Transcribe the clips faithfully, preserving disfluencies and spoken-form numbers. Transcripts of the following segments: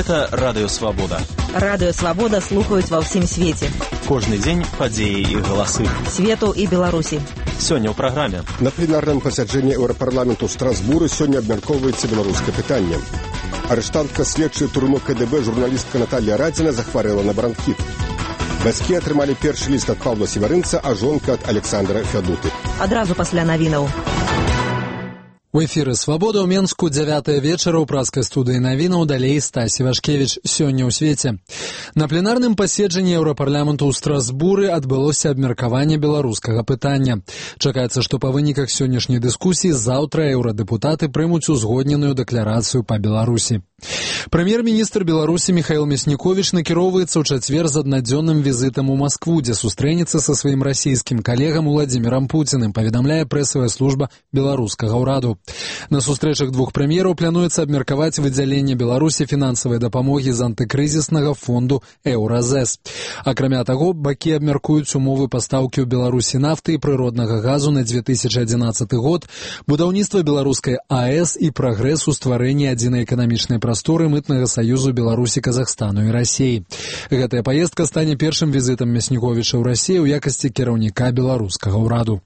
Гэта Радыё Свабода. Радыё Свабода слухаюць ва ўсім свеце. Кожны дзень падзеі і галасы. Свету і Беларусі. Сёння ў праграме. На пленарным пасяджэнні Еўрапарламенту ў Страсбуры сёння абмяркоўваецца беларускае пытанне. Арыштантка следчай турмы КДБ журналістка Наталья Радзіна захварэла на бранхіт. Бацькі атрымалі першы ліст ад Паўла Севярынца, а жонка ад Александра Фядуты. Адразу пасля навінаў. У эфіры «Свабода» ў Менску дзявятая вечара ў праскай студыі навінаў, далей Стась Івашкевіч. Сёння ў свеце. На пленарным паседжанні Еўрапарламенту ў Страсбуры адбылося абмеркаванне беларускага пытання. Чакаецца, што па выніках сённяшняй дыскусіі заўтра еўрадэпутаты прымуць узгодненую дэкларацыю па Беларусі. Прэм'ер-міністр Беларусі Міхаіл Мясніковіч накіроўваецца ў чацвер з аднадзённым візітам у Маскву, дзе сустрэнецца са сваім расійскім калегам Уладзімірам Пуціным, паведамляе прэсавая служба беларускага ўраду. На сустрэчах двух прэм'ераў плануецца абмеркаваць выдзяленне Беларусі фінансавай дапамогі з антыкрызіснага фонду «Еўразэс». Акрамя таго, бакі абмяркуюць умовы пастаўкі ў Беларусі нафты і прыроднага газу на две тысячы адзінаццаты год, будаўніцтва беларускай АЭС і прагрэс у стварэнні адзінай эканамічнай прасторы мытнага саюзу Беларусі, Казахстану і Расіі. Гэтая паездка стане першым візітам Мясніковіча ў Расіі ў якасці кіраўніка беларускага ўраду.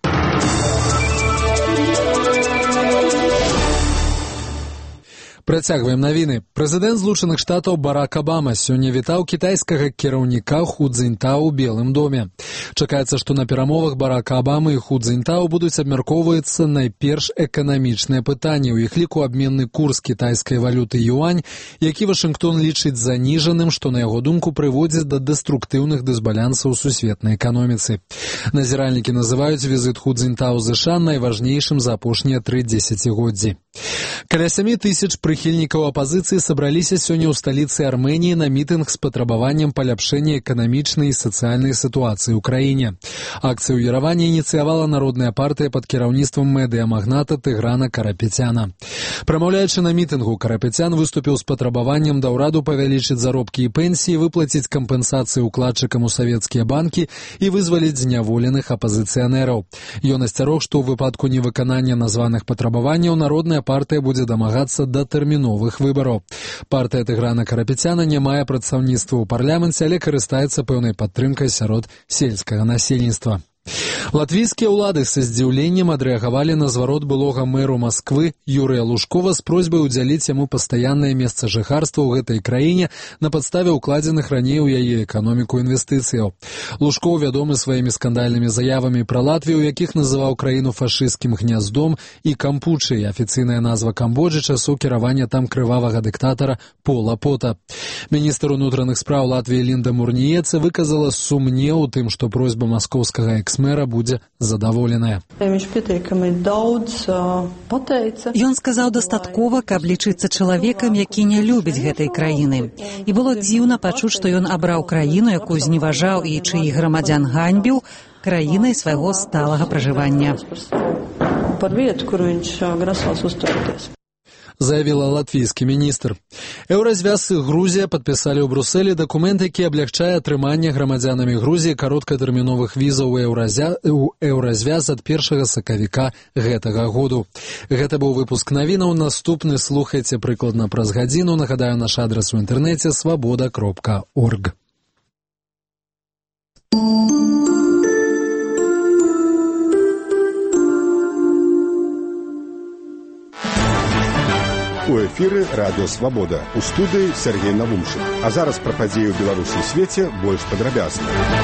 Працягваем навіны. Прэзідэнт Злучаных Штатаў Барак Абама сёння вітаў кітайскага кіраўніка Ху Цзіньтао ў Белым доме. Чакаецца, што на перамовах Барака Абамы і Ху Цзіньтао будуць абмяркоўвацца найперш эканамічныя пытанні, у іх ліку абменны курс кітайскай валюты юань, які Вашынгтон лічыць заніжаным, што на яго думку прыводзіць да дэструктыўных дысбалансаў у сусветнай эканоміцы. Назіральнікі называюць візіт Ху Цзіньтао з США найважнейшым за апошнія тры дзесяцігоддзі. Каля сямі тысяч прыхільнікаў апазіцыі сабраліся сёння ў сталіцы Арменіі на мітынг з патрабаваннем паляпшэння эканамічнай і сацыяльнай сітуацыі ў краіне. Акцыю ў Ерэване ініцыявала народная партыя пад кіраўніцтвам медыямагната Тыграна Карапетяна. Прамаўляючы на мітынгу, Карапетян выступіў з патрабаваннем да ўраду павялічыць заробкі і пенсіі, выплаціць кампенсацыі ўкладчыкам у савецкія банкі і вызваліць зняволеных апазіцыянераў. Ён асцярог, што ў выпадку невыканання названых патрабаванняў народная партыя будзе дамагацца да тэрміновых выбараў. Партыя Тыграна Карапетяна не мае прадстаўніцтва ў парламенце, але карыстаецца пэўнай падтрымкай сярод сельскага насельніцтва. Латвійскія ўлады са здзіўленнем адрэагавалі на зварот былога мэру Масквы Юрыя Лужкова з просьбай удзяліць яму пастаяннае месца жыхарства ў гэтай краіне на падставе ўкладзеных раней у яе эканоміку інвестыцыяў. Лужкоў вядомы сваімі скандальнымі заявамі пра Латвію, у якіх называў краіну фашысцкім гняздом і Кампучай, афіцыйная назва Камбоджы часу кіравання там крывавага дыктатара Пола Пота. Міністр унутраных спраў Латвіі Лінда Мурніеца выказала сумнеў у тым, што просьба маскоўскага экс-мэра будзе задаволеная. Ён сказаў дастаткова, каб лічыцца чалавекам, які не любіць гэтай краіны. І было дзіўна пачуць, што ён абраў краіну, якую зневажаў і чыіх грамадзян ганьбіў, краінай свайго сталага пражывання. Заявила латвійскі міністр. Еўразвяз і Грузія падпісалі ў Брусэлі дакумент, які аблягчае атрыманне грамадзянамі Грузіі кароткатэрміновых візаў у Еўразвяз ад першага сакавіка гэтага году. Гэта быў выпуск навінаў. Наступны слухайце прыкладна праз гадзіну. Нагадаю, наш адрас у інтэрнэце свабода кропка орг. У эфіры Радыё Свабода. У студыі Сергей Навумшык. А зараз пра падзеі ў Беларусі і свеце больш падрабязна.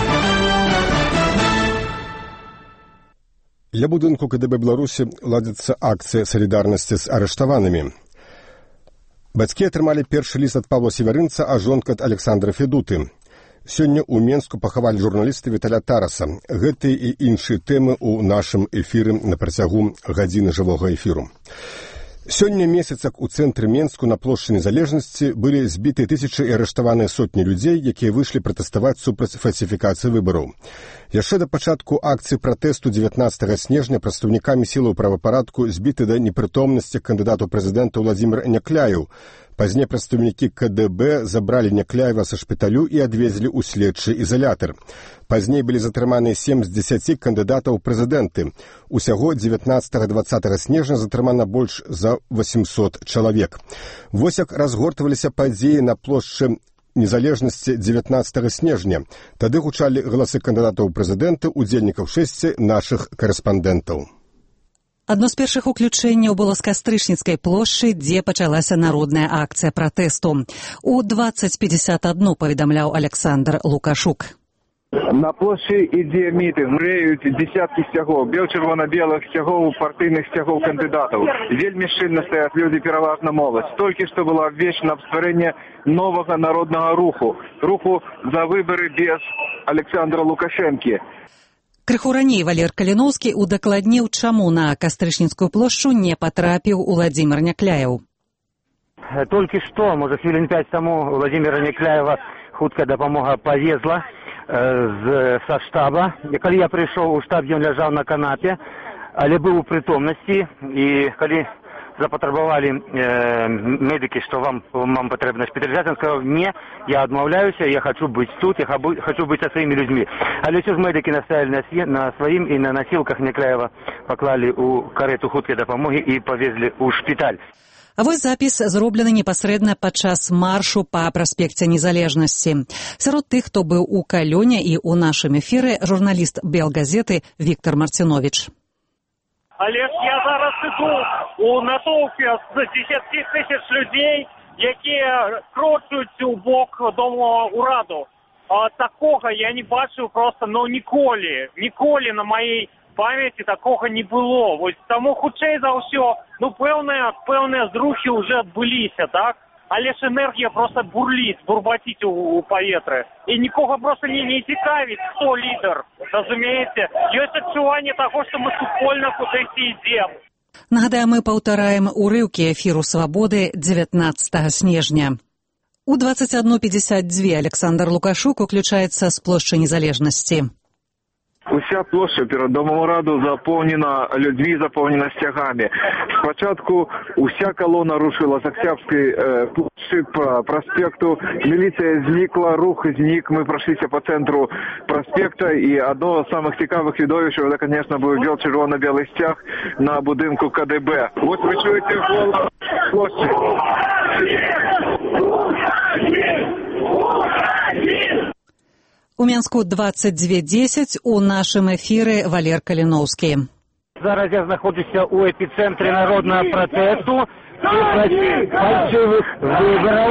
Ля будынку КДБ Беларусі ладзіцца акцыя салідарнасці з арыштаванымі. Бацькі атрымалі першы ліст ад Паўла Севярынца, а жонка ад Александра Фядуты. Сёння ў Менску пахавалі журналіста Віталя Тараса. Гэтыя і іншыя тэмы ў нашым эфіры на працягу гадзіны жывога эфіру. Сёння месяцак у цэнтры Менску на плошчы Незалежнасці былі збіты тысячы і арыштаваныя сотні людзей, якія выйшлі пратэставаць супраць фальсіфікацыі выбараў. Яшчэ да пачатку акцыі пратэсту дзевятнаццатага снежня прадстаўнікамі сілаў правапарадку збіты да непрытомнасці кандыдат у прэзідэнта Владзімір Някляеў. Пазней прадстаўнікі ка дэ бэ забралі Някляева са шпіталю і адвезлі ў следчы ізалятар. Пазней былі затрыманыя сем з дзесяці кандыдатаў у прэзідэнты. Усяго дзевятнаццатага-дваццатага снежня затрымана больш за восемьсот чалавек. Вось як разгортваліся падзеі на плошчы незалежнасці дзевятнаццатага снежня. Тады гучалі галасы кандыдатаў у прэзідэнты, удзельнікаў шэсці нашых карэспандэнтаў. Адно з першых уключэнняў было з Кастрычніцкай плошчы, дзе пачалася народная акцыя пратэсту. У двадцать пятьдесят один паведамляў Александр Лукашук. На площі ідзе мітинг, мреють десятки сцягоў, бел-чырвона-белых сцягоў, партыйных сцягоў кандыдатаў. Вельмі шчыльна стаяць людзі, пераважна моладзь. Толькі што было абвешчана аб стварэнне новага народнага руху, руху за выбары без Александра Лукашэнкі. Крыху раней Валер Каліноўскі удакладніў, чаму на Кастрычніцкую плошчу не патрапіў Владзімір Някляеў. Толькі што, можа, хвілін пяць таму Владзіміра Някляева хуткая дапамога павезла з са штаба. Калі я прыйшоў у штаб, ён ляжаў на канапе, але быў у прытомнасці, і калі запатрабавалі э, медыкі, што вам, вам патрэбна шпіталізацыя, ён сказаў, не, я адмаўляюся, я хочу быць тут, я хочу быць са сваімі людзьмі. Але ўсё ж медыкі настаялі на, на сваім, і на насілках Някляева паклалі ў карету хуткай дапамогі і павезлі ў шпіталь. А вось запіс зроблены непасрэдна падчас маршу па праспекце Незалежнасці. Сярод тых, хто быў у калёне і ў нашым эфіры, журналіст Белгазеты Віктор Марціновіч. Але ж я зараз іду у натоўпе з десяткі тысяч людзей, якія крочуць у бок Дому ўраду. А такога я не бачыў просто, ну, ніколі, ніколі на маёй памяці такога не было. Вось таму хутчэй за ўсё, ну, пэўныя, пэўныя зрухі ўжо адбыліся, так? Але ж энергія просто бурліць, бурбаціць у, у паветры. І нікога просто не, не цікавіць, хто лідар, разумееце? Ёсць адчуванне таго, што мы супольна кудысьці ідзем. Нагадаем, мы паўтараем урыўкі эфіру «Свабоды» дзевятнаццатага снежня. У двадцать один пятьдесят два Александр Лукашук уключаецца з плошчы Незалежнасці. Уся площа перед Домом Ураду заповнена людьми, заповнена стягами. Спочатку уся колона рушила с Октябрьской э, площади по проспекту. Милиция зникла, рух зник. Мы прошлись по центру проспекта. И одно из самых цікавых видовищ, это, конечно, был бел-червоно-белый стяг на будинку ка дэ бэ. Вот вы чуете голос площади. У Менску двадцать два десять, у нашым эфіры Валер Каліноўскі. Зараз я знаходжуся ў эпіцэнтры народнага пратэсту супраць фальшывых выбараў.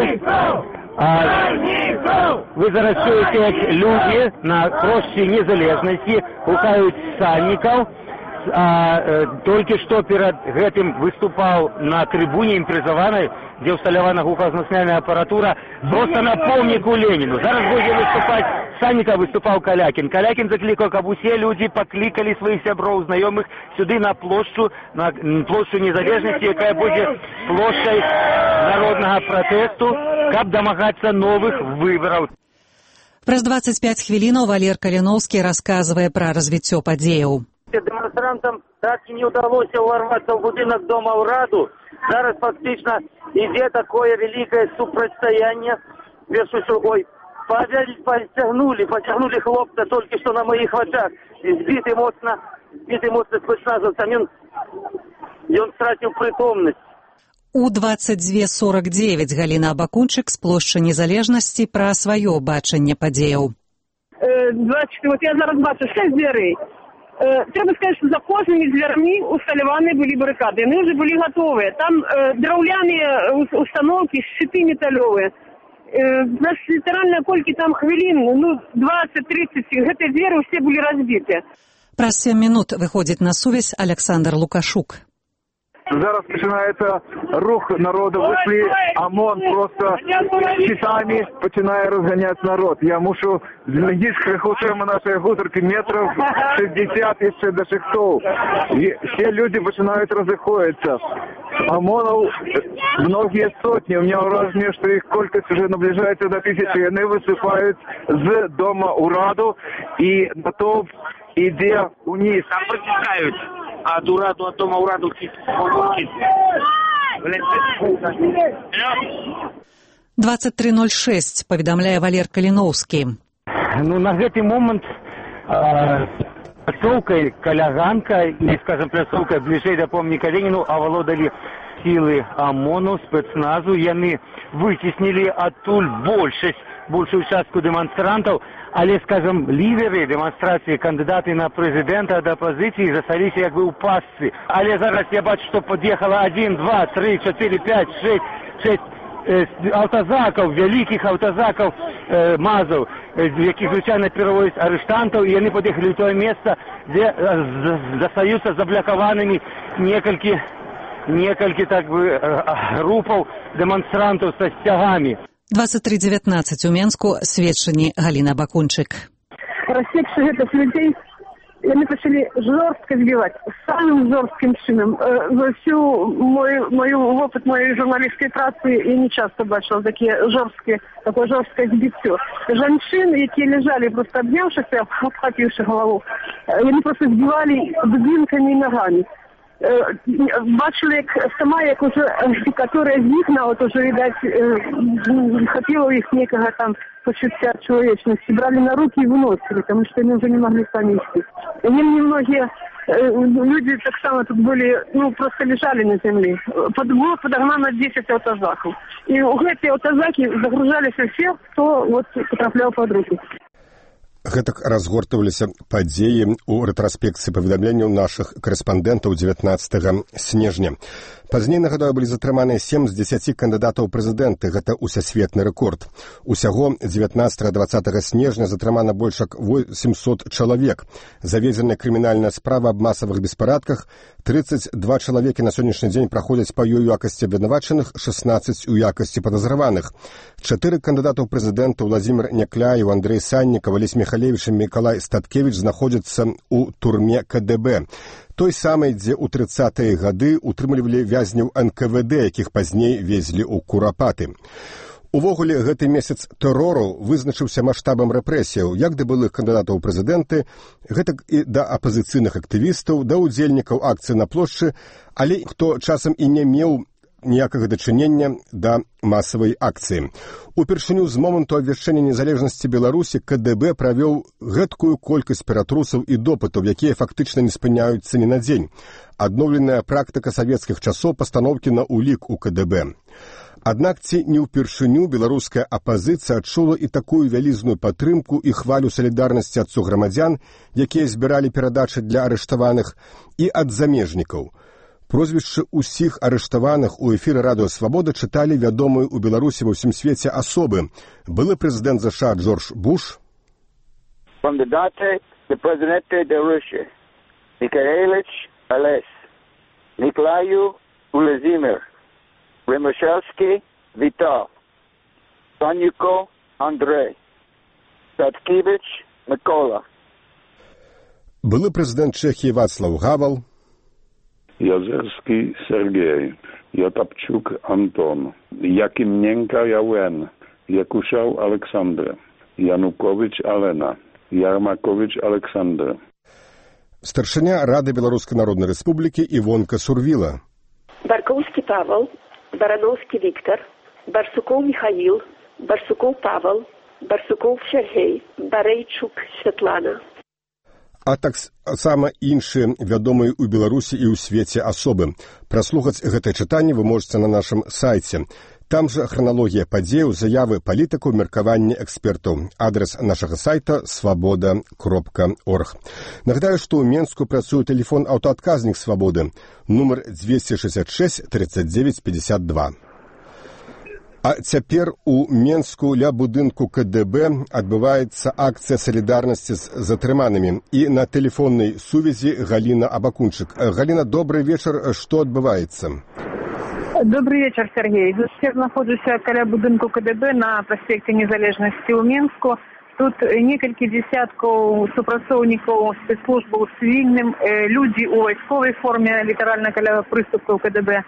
Вы зараз чуеце, як людзі на плошчы Незалежнасці гукаюць сальнікаў. А, э, толькі што перад гэтым выступаў на трыбуне імпрэзаванай, дзе ўсталявана гуказносная апаратура, проста на помніку Леніну. Зараз будзе выступаць Санніка, выступаў Калякін. Калякін заклікаў, каб усе людзі паклікалі сваіх сяброў, знаёмых сюды на плошчу, на плошчу Незалежнасці, якая будзе плошчай народнага пратэсту, каб дамагацца новых выбараў. Праз двадцать пять хвілінаў Валер Каліноўскі расказвае пра развіццё падзеяў. Демонстрантам так и не удалось ворваться в будинок Дома Ураду. Зараз фактично идет такое великое супрацьстояние. Ой, потягнули, потягнули хлопца только что на моих очах. Сбитый моцно, сбитый моцно спецназовцем, он, он стратил притомность. У двадцать два сорок девять Галина Абакунчык з плошчы Незалежнасці пра сваё бачанне падзеяў. двадцать, вот я зараз бачу шесть дверей. Треба сказать, что за кожнымі дзвярмі усталяваны былі барыкады. Яны ўжо былі гатовыя. Там э, драўляныя установкі, шчыты металёвыя. Э, значит, літаральна колькі там хвілін, ну, двадцать-тридцать, гэтыя дзверы ўсе былі разбіты. Праз семь минут выходзіць на сувязь Александр Лукашук. Зараз начинается рух народа, вышли ОМОН просто щитами, починає разгонять народ. Я мушу змінити крихушуємо нашої гутарки метрів шістдесят ще до шихтов. І ще люди починають розіходитися. ОМОНов многие сотни. У меня вражение, что их колькость уже наближается до тысячи. Они высыпают с дома Ураду и натовп иде вниз. Там протекают от Ураду, от дома Ураду. двадцать три ноль шесть, паведамляе Валер Каліноўскі. Ну, на гэты момент пляцоўкай каля ганка і, скажем, пляцоўкай бліжэй да помніка Леніну авалодалі сілы ОМОНу, спецназу. Яны выцеснілі адтуль большасць, большую частку дэманстрантаў, але, скажем, лідеры дэманстрацыі, кандыдаты на прэзідэнта ад апазіцыі засталіся як бы ў пастцы. Але зараз я бачу, што пад'ехала адзін, два, тры, чатыры, пяць, шэсць, шэсць аўтазакаў, вялікіх аўтазакаў э, мазаў, э, якіх звычайна перавозяць арыштантаў, і яны пад'ехалі ў тое месца, дзе э, застаюцца заблакаванымі некалькі, некалькі так бы э, групаў дэманстрантаў са сцягамі. двадцать три девятнадцать у Менску, сведчанні Галіна Бакунчык. Рассекши гэтых людей, яны пачалі жорстка збіваць, самым жорсткім чынам. За всю мой, мою опыт моей журналістскай працы я не часто бачила такие жорсткие, такое жорсткое збіццё. Жанчын, якія ляжалі просто абняўшыся, обхапіўшы галаву, яны просто збівалі дубінкамі і нагамі. Бачила, як сама, як уже, которая з них, нават уже, видать, хапіла іх некага там почуття чоловічності, брали на руки і виносили, тому що вони вже не могли самі йти. Їм немногие люди так само тут были, ну, просто лежали на земле. Под было подогнано десять автозаков. И у эти автозаки загружались все, кто вот потраплял под руки. Гэтак разгортваліся падзеі ў рэтраспекцыі паведамленняў нашых корэспандэнтаў дзевятнаццатага снежня. Пазней, нагадаю, былі затрыманыя сем з дзесяці кандыдатаў прэзідэнты. Гэта усесветны рэкорд. Усяго дзевятнаццатага-дваццатага снежня затрымана больш як восемьсот чалавек. Заведзеная крымінальная справа аб масавых беспарадках. тридцать два чалавекі на сённяшні дзень праходзяць па ёй у якасці абвінавачаных, шестнадцать у якасці падазраваных. Чатыры кандыдатаў прэзідэнта Владзімір Някляеў, Андрэй Саннікаў, Алесь Міхалевіч і Мікалай Статкевіч знаходзяцца ў турме ка дэ бэ. Той самай, дзе ў трыццатыя гады утрымлівалі вязняў эн ка вэ дэ, якіх пазней везлі ў Курапаты. Увогуле, гэты месяц тэрору вызначыўся маштабам рэпрэсіяў, як да былых кандыдатаў у прэзідэнты, гэтак і да апазіцыйных актывістаў, да ўдзельнікаў акцыі на плошчы, але хто часам і не меў ніякага дачынення да масавай акцыі. Упершыню з моманту абвяшчэння незалежнасці Беларусі ка дэ бэ правёў гэткую колькасць ператрусаў і допытаў, якія фактычна не спыняюцца ні на дзень. Адноўленая практыка савецкіх часоў пастаноўкі на ўлік у ка дэ бэ. Аднак ці не ўпершыню беларуская апазіцыя адчула і такую вялізную падтрымку і хвалю салідарнасці ад суграмадзян, якія збіралі перадачы для арыштаваных, і ад замежнікаў. Прозвішчы ўсіх арыштаваных у эфіры Радыё Свабода чыталі вядомыя ў Беларусі ва ўсім свеце асобы. Былы прэзідэнт ЗША Джордж Буш, кандидаты на президенты Беларуси Михайлович Олесь, Николаю Владимир, Ремушевский Витал, Саннико Андрей, Статкевич Микола. Былы прэзідэнт Чэхіі Вацлаў Гавал, Язерский Сергей, Ятапчук Антон, Якимненко Яуен, Якушев Александр, Янукович Алена, Ярмакович Александр. Старшыня Рады Беларускай Народнай Рэспублікі Івонка Сурвіла, Баркоўскі Павел, Барановскі Віктор, Барсукоў Михаил, Барсукоў Павел, Барсукоў Сергей, Барейчук Святлана. А так сама іншыя вядомыя ў Беларусі і ў свеце асобы. Праслухаць гэтае чытанне вы можаце на нашым сайце. Там жа храналогія падзеяў, заявы палітыкаў, меркаванне экспертаў. Адрес нашага сайта свабода кропка орг. Нагадаю, што ў Менску працуе тэлефон аўтаадказнік Свабоды, нумар двести шестьдесят шесть тридцать девять пятьдесят два. А цяпер у Менску ля будынку ка дэ бэ адбываецца акцыя салідарнасці з затрыманымі. І на тэлефоннай сувязі Галіна Абакунчык. Галіна, добрый вечар. Што адбываецца? Добрый вечер, Сергей. Я знаходжуся каля будынку ка дэ бэ на праспекце Незалежнасці ў Менску. Тут некалькі десяткаў супрацоўнікаў спецслужбаў у цывільным, людзі ў вайсковай форме, літаральна каля прыступкаў ка дэ бэ.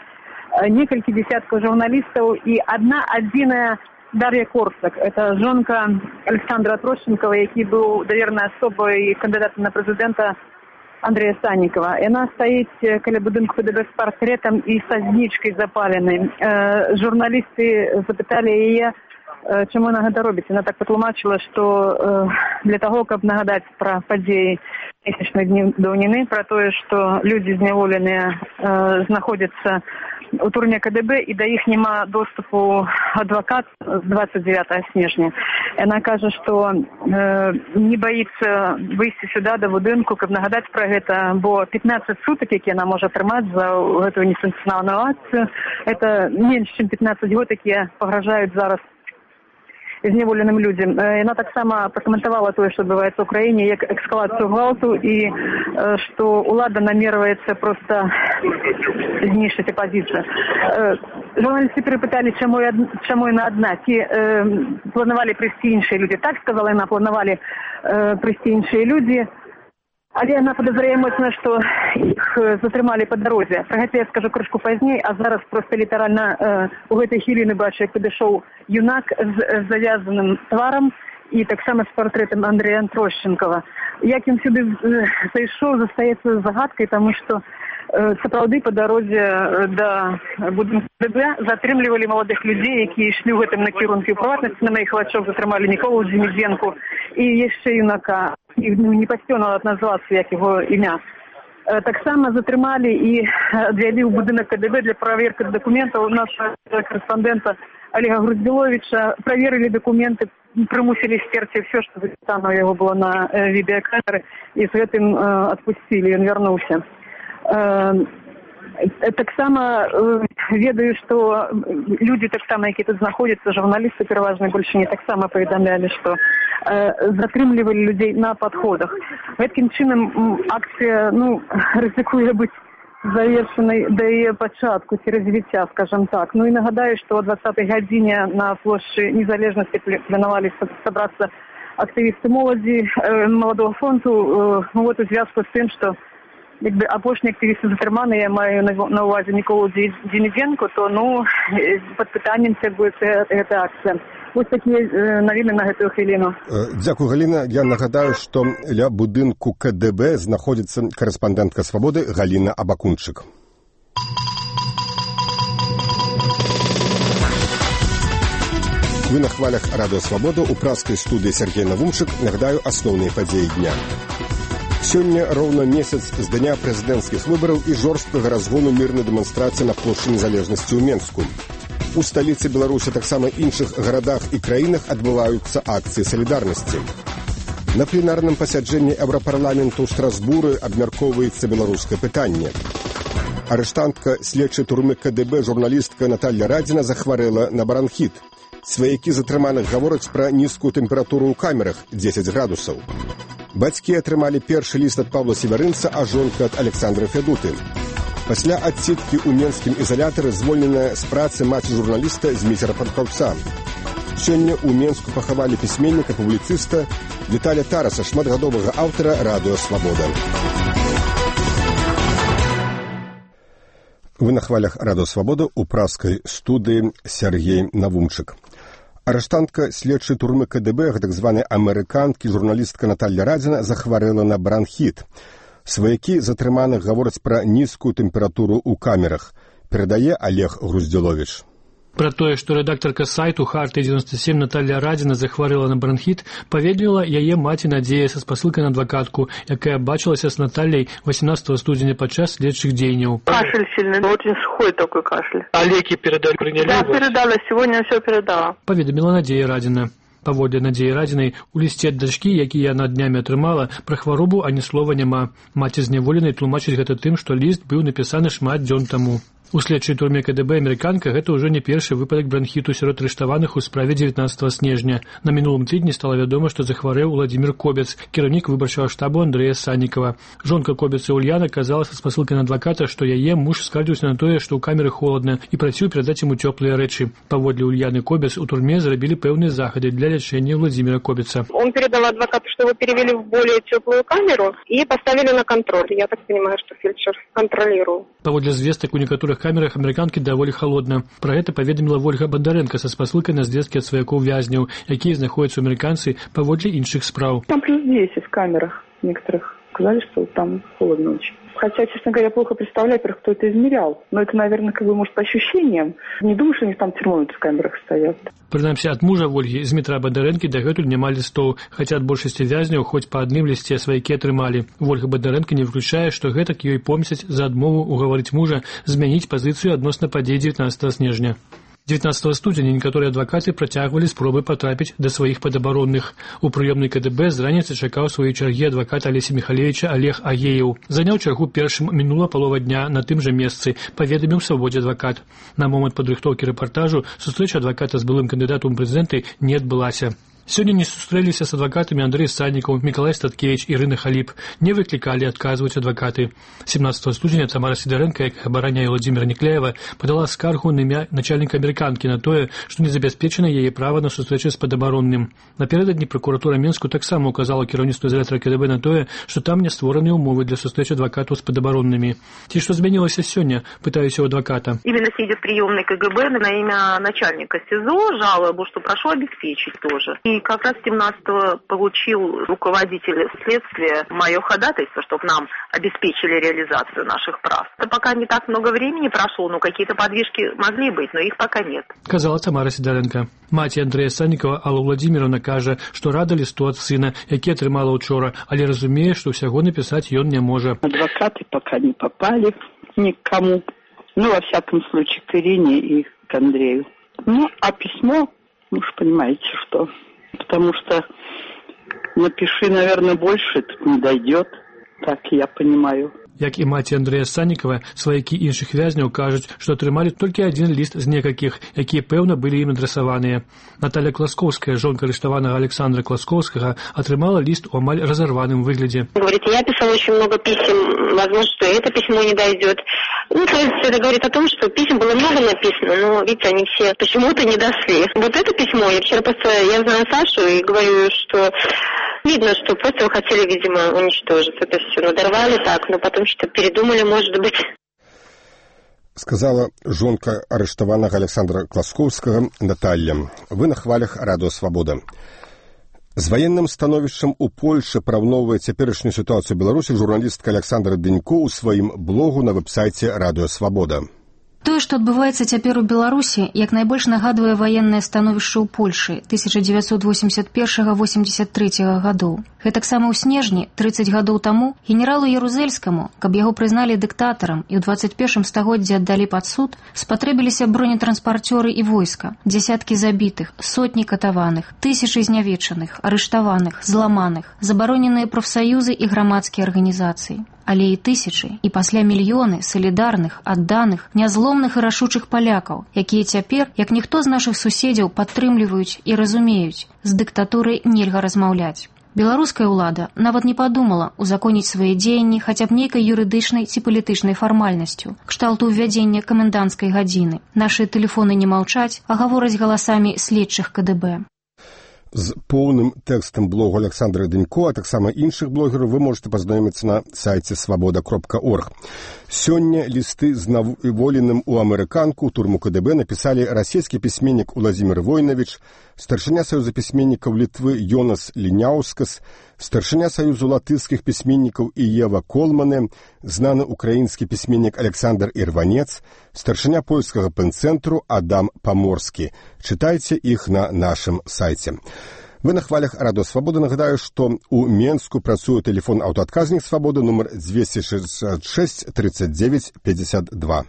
некалькі десяткаў журналістаў і одна адзіная Дар'я Корсак. Это жонка Александра Трощенкова, які быў давернай асобай кандыдата на прэзідэнта Андрея Санникова. Яна стаіць каля будынку КДБ з партрэтам і са знічкай запаленай. Журналісты запыталі яе, чаму яна гэта робіць. Яна так патлумачыла, што для таго, каб нагадаць пра падзеі месячнай даўніны, пра тое, што людзі зняволеныя знаходзяцца у турме КДБ і да іх няма доступу адвакат з двадцать девятого снежня. Яна кажа, што э, не баіцца выйсці сюда да будынку, каб нагадаць пра гэта, бо пятнадцать сутак, які яна можа атрымаць за гэтую несанкцыянаваную акцыю, это менш, чым пятнадцать год, якія пагражаюць зараз зняволеным людзям. Яна таксама пракаментавала тое, што адбываецца ў краіне, як эскалацыю гвалту і што ўлада намерваецца проста знішчыць апазіцыю. Журналісты перапыталі, чаму, чаму яна адна, ці э, планавалі прыйсці іншыя людзі. Так сказала яна, планавалі э, прыйсці іншыя людзі, але яна падазрае моцна, што іх затрымалі па дарозе. Пра гэта я скажу крышку пазней, а зараз проста літаральна э, у гэтай хвіліны бачу, як падышоў юнак з, з завязаным тварам і таксама з партрэтам Андрея Трощенкова. Як ён сюды э, зайшоў, застаецца загадкай, таму што э, сапраўды па дарозе да будынку КДБ затрымлівалі маладых людзей, якія ішлі ў гэтым накірунку. У прыватнасці на маіх вачах затрымалі Міколу Дзімідзенку і яшчэ юнака. І не пасцёна назвацца, як яго імя. Таксама затрымалі і адвялі ў будынак КДБ для праверкі дакументаў нашага корэспандэнта Олега Груздзіловіча. Праверылі дакументы, прымусілі сцерці ўсё, што запісана ў яго было на відэакамеры, і з гэтым адпусцілі, ён вярнуўся. Таксама э, ведаю, што людзі таксама, які тут знаходзяцца, журналісты пераважна больше не таксама паведамлялі, што э, затрымлівалі людзей на падходах. Гэткім чынам акцыя, ну, рызыкуе быць завершанай да яе пачатку ці развіцця, скажам так. Ну і нагадаю, што о двадцатай гадзіне на плошчы Незалежнасці планавалі сабрацца актывісты моладзі, э, маладого фронту, э, ну, вот у звязку з тым, што якби апошні активісти затрыманы, я маю на увазі Міколу Дзімідзенку, то ну під питанням це буде ця акція. Ось такі навіны на гэтую хвіліну. Дзякую, Галіна. Я нагадаю, што ля будынку КДБ знаходзіцца корэспандэнтка «Свабоды» Галіна Абакунчык. Вы на хвалях радыё «Свабода» у праскай студыі Сергей Навумчык. Нагадаю асноўныя падзеі дня. Сёння роўна месяц з дня прэзідэнцкіх выбараў і жорсткага разгону мірнай дэманстрацыі на плошчы Незалежнасці ў Менску. У сталіцы Беларусі, таксама іншых гарадах і краінах адбываюцца акцыі салідарнасці. На пленарным пасяджэнні Еўрапарламенту ў Страсбуры абмяркоўваецца беларускае пытанне. Арыштантка следчай турмы КДБ журналістка Наталья Радзіна захварэла на бронхіт. Сваякі затрыманых гавораць пра нізкую тэмпературу ў камерах дзесяць градусаў. Бацькі атрымалі першы ліст ад Павла Севярынца, а жонка ад Александра Федуты. Пасля адсідкі ў менскім ізалятары звольненая з працы маці журналіста Зміцера Падкаўца. Сёння ў Менску пахавалі пісьменніка, публіцыста Віталя Тараса, шматгадовага аўтара радыё «Свабода». Вы на хвалях радыё «Свабода» у праскай студыі Сергей Навумчык. Арыштантка следчай турмы КДБ, гэтак званай амерыканкі, журналістка Наталья Радзіна захварэла на бронхіт. Сваякі затрыманых гавораць пра нізкую тэмпературу ў камерах. Перадае Олег Груздзіловіч. Про тое, што рэдактарка сайту Харты девяносто семь Наталья Радзіна захварэла на бронхіт, паведаміла яе маці Надзея са спасылкай на адвакатку, якая бачылася з Натальей восемнадцатого студзеня падчас следчых дзеянняў. Кашель сильный, очень сухой такой кашель. А леки передали, приняли? Да, передала, сегодня все передала. Паведаміла Надзея Радзіна. Паводле Надзеі Радзінай, у лісце ад дачкі, які яна днямі атрымала, пра хваробу ані слова няма. Маці зняволенай тлумачыць гэта тым, што ліст быў напісаны шмат дзён таму. У следчай турме КДБ амерыканка гэта ўжо не першы выпадак бронхіту сярод арыштаваных у справе дзевятнаццатага снежня. На мінулым тыдні стала вядома, што захварэў Владзімір Кобец, кіраўнік выбарчага штабу Андрэя Санникова. Жонка Кобеца Ульяна казала са спасылкай на адваката, што яе муж скардзіўся на тое, што ў камеры холодна і працуе перадаць яму цёплыя рэчы. Паводле Ульяны Кобец у турме зрабілі пэўныя захады для лячэння Владзіміра Кобеца. Он передал адвокату, что его перевели в более теплую камеру и поставили на контроль. Я так понимаю, что фельдшер контролировал. Паводле звестак у некаторых газовых камерах амерыканкі даволі халодна. Пра гэта паведаміла Ольга Бондаренко са спасылкай на звесткі ад сваякоў вязняў, якія знаходзяцца ў амерыканцы паводле іншых спраў. Там плюс десять в камерах некоторых. Сказали, что там холодно очень. Хотя, честно говоря, плохо представляю, кто это измерял. Но это, наверное, как бы, может, по ощущениям. Не думаю, что у них там термометры в камерах стоят. Прынамсі, ад мужа Ольгі з Дмітра Бондарэнкі дагэтуль няма лістоў, хаця ад большасці вязняў хоць па адным лісце сваякі атрымалі. Ольга Бондарэнка не выключае, што гэтак ёй помсяць за адмову угаварыць мужа змяніць пазіцыю адносна падзей дзевятнаццатага снежня. дзевятнаццатага студзеня некаторыя адвакаты працягвалі спробы патрапіць да сваіх падабаронных. У прыёмнай КДБ з раніцы чакаў сваёй чаргі адвакат Алеся Михалевича Олег Агеев. Заняў чаргу першым мінула палова дня на тым жа месцы, паведаміў Свабодзе адвакат. На момант падрыхтоўкі рэпартажу сустрэча адваката з былым кандыдатам у прэзідэнты не адбылася. Сёння не сустрэліся з адвакатамі Андрэй Саннікаў, Мікалай Статкевіч, Ірына Халіп. Не выклікалі адказваць адвакаты. семнадцатага студзеня Тамара Сідарэнка, як абараняе Владзіміра Некляева, падала скаргу на імя начальніка амерыканкі на тое, што не забяспечана яе права на сустрэчу з падабаронным. Напярэдадні пракуратура Менску таксама указала кіраўніцтву ізалятара КДБ на тое, што там не створаныя ўмовы для сустрэчы адвакатаў з падабароннымі. Ці што змянілася сёння, пытаюся у адваката. Именно сидя в приемной КГБ на имя начальника СИЗО жалобу, что прошу обеспечить тоже. И как раз семнадцатого получил руководитель следствия мое ходатайство, чтобы нам обеспечили реализацию наших прав. Это пока не так много времени прошло, но какие-то подвижки могли быть, но их пока нет. Казала Тамара Сідарэнка. Маці Андрэя Саннікава Алла Владзіміровна кажа, што рада лісту ад сына, які атрымала учора, але разумее, што ўсяго напісаць ён не можа. Адвокаты пока не попали никому. Ну, во всяком случае, к Ирине и к Андрею. Ну, а письмо, вы же понимаете, что... Потому что напиши, наверное, больше, тут не дойдет, так я понимаю. Як і маці Андрэя Саннікава, сваякі іншых вязняў кажуць, што атрымалі толькі адзін ліст з некалькіх, якія, пэўна, былі ім адрасаваныя. Наталья Класкоўская, жонка арыштаванага Александра Класкоўскага, атрымала ліст у амаль разорваным выглядзе. Говорите, я писала очень много писем, возможно, что это письмо не дойдет. Ну, то есть это говорит о том, что писем было много написано, но, видите, они все почему-то не дошли. Вот это письмо, я вчера просто, я знаю Сашу и говорю, что видно, что просто вы хотели, видимо, уничтожить это все. Надорвали так, но потом что-то передумали, может быть. Сказала жонка арыштаванага Александра Класкоўскага Наталья. Вы на хвалях Радыё Свабода. З ваенным становішчам у Польшы параўноўвае цяперашнюю сітуацыю Беларусі журналістка Александра Дэнько ў сваім блогу на вэб-сайце Радыё Свабода. Тое, што адбываецца цяпер у Беларусі, як найбольш нагадвае ваеннае становішча ў Польшы тысяча дзевяцьсот восемьдесят первого — восемьдесят третьего гадоў. Гэтаксама ў снежні тридцать гадоў таму генералу Ярузельскаму, каб яго прызналі дыктатарам і ў двадцать первым стагоддзі аддалі пад суд, спатрэбіліся бронетранспарцёры і войска, дзясяткі забітых, сотні катаваных, тысячы знявечаных, арыштаваных, зламаных, забароненыя прафсаюзы і грамадскія арганізацыі. Але і тысячы, і пасля мільёны салідарных, адданых, нязломных і рашучых палякаў, якія цяпер, як ніхто з нашых суседзяў, падтрымліваюць і разумеюць, з дыктатурай нельга размаўляць. Беларуская ўлада нават не падумала узаконіць свае дзеянні хаця б нейкай юрыдычнай ці палітычнай фармальнасцю, кшталту ўвядзення каменданцкай гадзіны. Нашы тэлефоны не маўчаць, а гавораць галасамі следчых КДБ. З поўным тэкстам блогу Александра Дэнько, а таксама іншых блогераў вы можете пазнаёміцца на сайце свабода кропка орг. Сёння лісты з наволеным у амерыканку ў турму КДБ напісалі расійскі пісьменнік Уладзімір Войнавіч, старшыня Саюза пісьменнікаў Літвы Йонас Ліняўскас, старшыня Саюзу латышскіх пісьменнікаў Іева Колмане, знаны украінскі пісьменнік Александр Ірванец, старшыня польскага пэнцэнтру Адам Паморскі. Чытайце іх на нашым сайце. Вы на хвалях Радыё Свабода. Нагадаю, што ў Менску працуе тэлефон аўтаадказнік Свабоды нумар двести шестьдесят шесть тридцать девять пятьдесят два.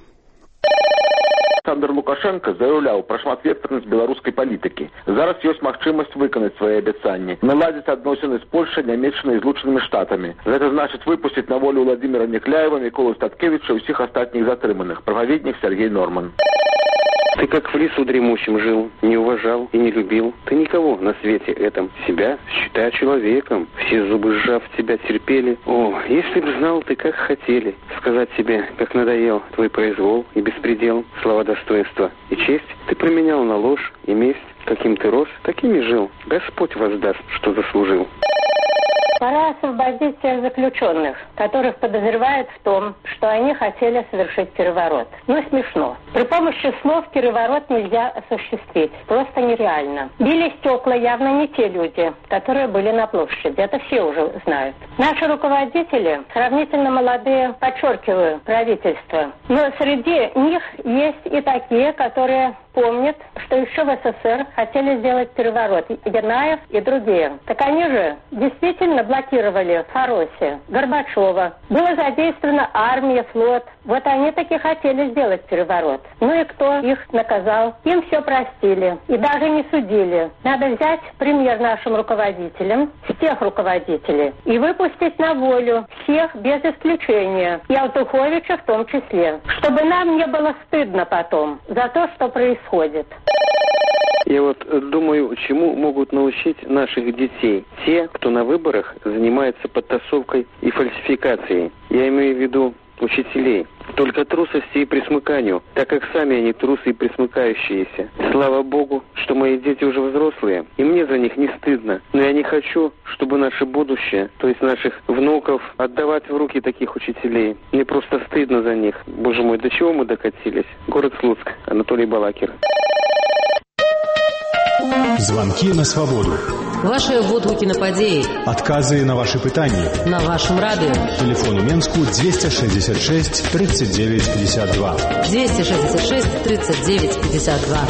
Александр Лукашенко заяўляў пра шматвектарнасць беларускай палітыкі. Зараз ёсць магчымасць выканаць свае абяцанні, наладзіць адносіны з Польшай, Нямецчынай і Злучанымі Штатамі. Гэта значыць выпусціць на волю Владзіміра Некляева, Міколу Статкевіча і ўсіх астатніх затрыманых. Прававеднік Сергей Норман. Ты как в лесу дремучем жил, не уважал и не любил. Ты никого на свете этом себя считая человеком. Все зубы сжав тебя терпели. О, если б знал ты, как хотели сказать себе, как надоел твой произвол и беспредел, слова достоинства и честь, ты променял на ложь и месть. Каким ты рос, таким и жил. Господь воздаст, что заслужил. Пора освободить тех заключенных, которых подозревают в том, что они хотели совершить переворот. Но смешно. При помощи слов переворот нельзя осуществить. Просто нереально. Били стекла явно не те люди, которые были на площади. Это все уже знают. Наши руководители, сравнительно молодые, подчеркиваю, правительство. Но среди них есть и такие, которые помнят, что еще в СССР хотели сделать переворот. Янаев и другие. Так они же действительно блокировали Фароси, Горбачева. Была задействована армия, флот. Вот они таки хотели сделать переворот. Ну и кто их наказал? Им все простили. И даже не судили. Надо взять пример нашим руководителям, с тех руководителей, и выпустить на волю всех без исключения. И Алтуховича в том числе. Чтобы нам не было стыдно потом за то, что происходит. Я вот думаю, чему могут научить наших детей те, кто на выборах занимается подтасовкой и фальсификацией. Я имею в виду учителей. Только трусости и присмыканию, так как сами они трусы и присмыкающиеся. Слава Богу, что мои дети уже взрослые, и мне за них не стыдно. Но я не хочу, чтобы наше будущее, то есть наших внуков, отдавать в руки таких учителей. Мне просто стыдно за них. Боже мой, до чего мы докатились? Город Слуцк, Анатолий Балакир. Звонки на свободу. Ваши водгукі на падзеі. Адказы на ваши пытанні. На вашем радио. Телефон у Менску двести шестьдесят шесть тридцать девять пятьдесят два. двести шестьдесят шесть тридцать девять пятьдесят два.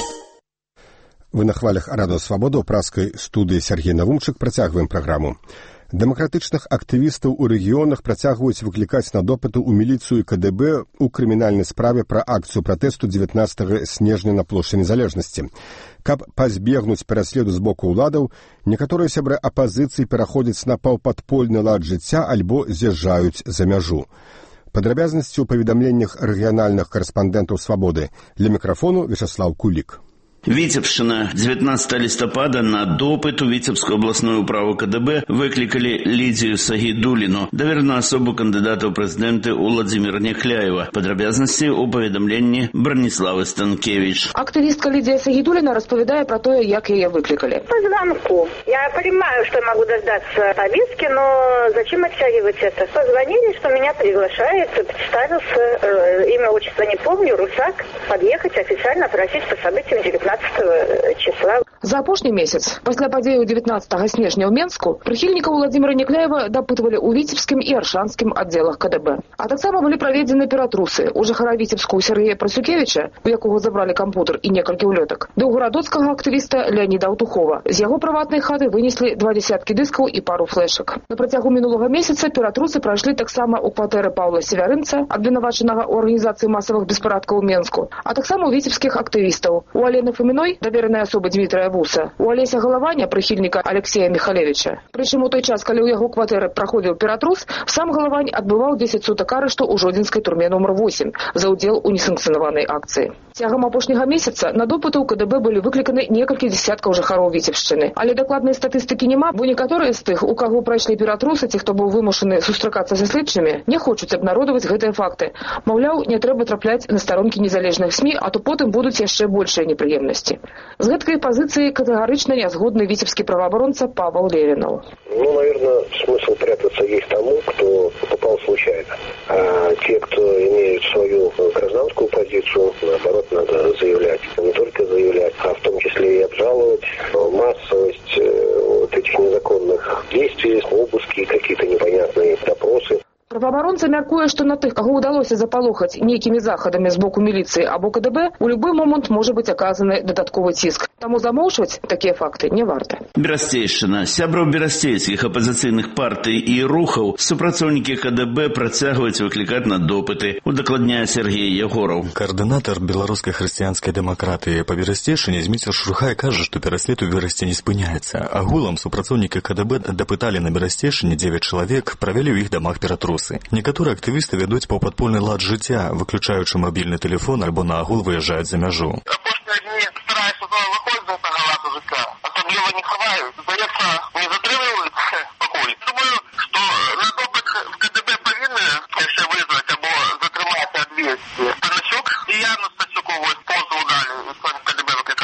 Вы на хвалях Радио Свобода ў праскай студыі Сергей Навумчык працягваем праграму. Дэмакратычных актывістаў у рэгіёнах працягваюць выклікаць на допыты ў міліцыю і КДБ у крымінальнай справе пра акцыю пратэсту дзевятнаццатага снежня на плошчы Незалежнасці. Каб пазбегнуць пераследу з боку ўладаў, некаторыя сябры апазіцыі пераходзяць на паўпадпольны лад жыцця альбо з'язджаюць за мяжу. Падрабязнасці ў паведамленнях рэгіянальных карэспандэнтаў «Свабоды». Для мікрафону Вячеслав Кулик. Витебщина. девятнадцатого листопада на допыт у Витебскую областную управу КДБ выкликали Лидию Сагидулину, доверенную особу кандидата в президенты Владимира Нехляева. Подробности у поведомлении Брониславы Станкевич. Активистка Лидия Сагидулина распавядае про то, як ее выкликали. По звонку. Я понимаю, что могу дождаться повестки, но зачем оттягивать это? Позвонили, что меня приглашают, представился, имя, отчество не помню, Русак, подъехать официально просить по событиям девятнадцатого числа. За апошні месяц, пасля падзею дзевятнаццатага снежня ў Менску, прыхільнікаў Владимира Некляева дапытвалі ў Віцебскім і Аршанскім аддзелах КДБ. А таксама былі праведзены ператрусы у жыхара Віцебску Сергея Прасюкевіча, у якога забралі кампутер і некалькі ўлётак, да ў гарадоцкага актывіста Леоніда Аўтухова. З яго прыватнай хаты вынеслі два десяткі дыскаў і пару флешак. На працягу мінулага месяца ператрусы прайшлі таксама ў кватэры Паўла Севярынца, абвінавачанага ў арганізацыі масавых беспарадкаў у Менску, а таксама ў віцебскіх актывістаў, у Алены Фоминой, доверенной особы Дмитрия Буса, у Олеся Голованя, прихильника Алексея Михалевича. Причем у той час, калі ў яго кватэры праходзіў ператрус, сам Головань адбываў дзесяць сутак арышту ў жодзінскай турме нумар восемь за ўдзел у несанкцыянаванай акцыі. Цягам апошняга месяца на допыты ў КДБ былі выкліканы некалькі дзесяткаў жыхароў Віцебшчыны. Але дакладнай статыстыкі няма, бо некаторыя з тых, у каго прайшлі ператрусы, ці хто быў вымушаны сустракацца са следчымі, не хочуць абнародаваць гэтыя факты. Маўляў, не трэба трапляць на старонкі незалежных СМІ, а то потым будуць яшчэ большыя непрыемнасці. З гэткай пазіцыі катэгарычна нязгодны віцебскі праваабаронца Павел Левинов. Ну, наверное, смысл прятаться есть тому, кто попал случайно. А те, кто имеют свою гражданскую позицию, наоборот, надо заявлять. Не только заявлять, а в том числе и обжаловать массовость вот этих незаконных действий, обыски, какие-то непонятные допросы. Праваабаронца мяркуе, што на тых, каго ўдалося запалохаць нейкімі захадамі з боку міліцыі або КДБ, у любой момант можа быць аказаны дадатковы ціск. Таму замоўчваць такія факты не варта. Берасцейшчына. Сябраў берасцейскіх апазіцыйных партый і рухаў супрацоўнікі КДБ працягваюць выклікаць на допыты, удакладняе Сергей Ягораў. Координатор беларускай хрысціянскай дэмакратыі па Берасцейшчыне Зміцер Шурхай кажа, што пераслед у Берасце не спыняецца. Агулам супрацоўнікі КДБ дапыталі на Берасцейшчыне дзевяць чалавек, правялі ў іх дамах ператрус. Некаторыя актывісты вядуць паўпадпольны лад жыцця, выключаючы мабільны тэлефон альбо наогул выязджаюць за мяжу. Апошнія дні стараюся виходити з цього ладу життя. Особливо не ховають. Здається, не затримують пакуль. Думаю, що на допит в КДБ повинні ще визвати або затримати двісті. Станичук і Яну Стасюкову з позову далі. КДБ викликає.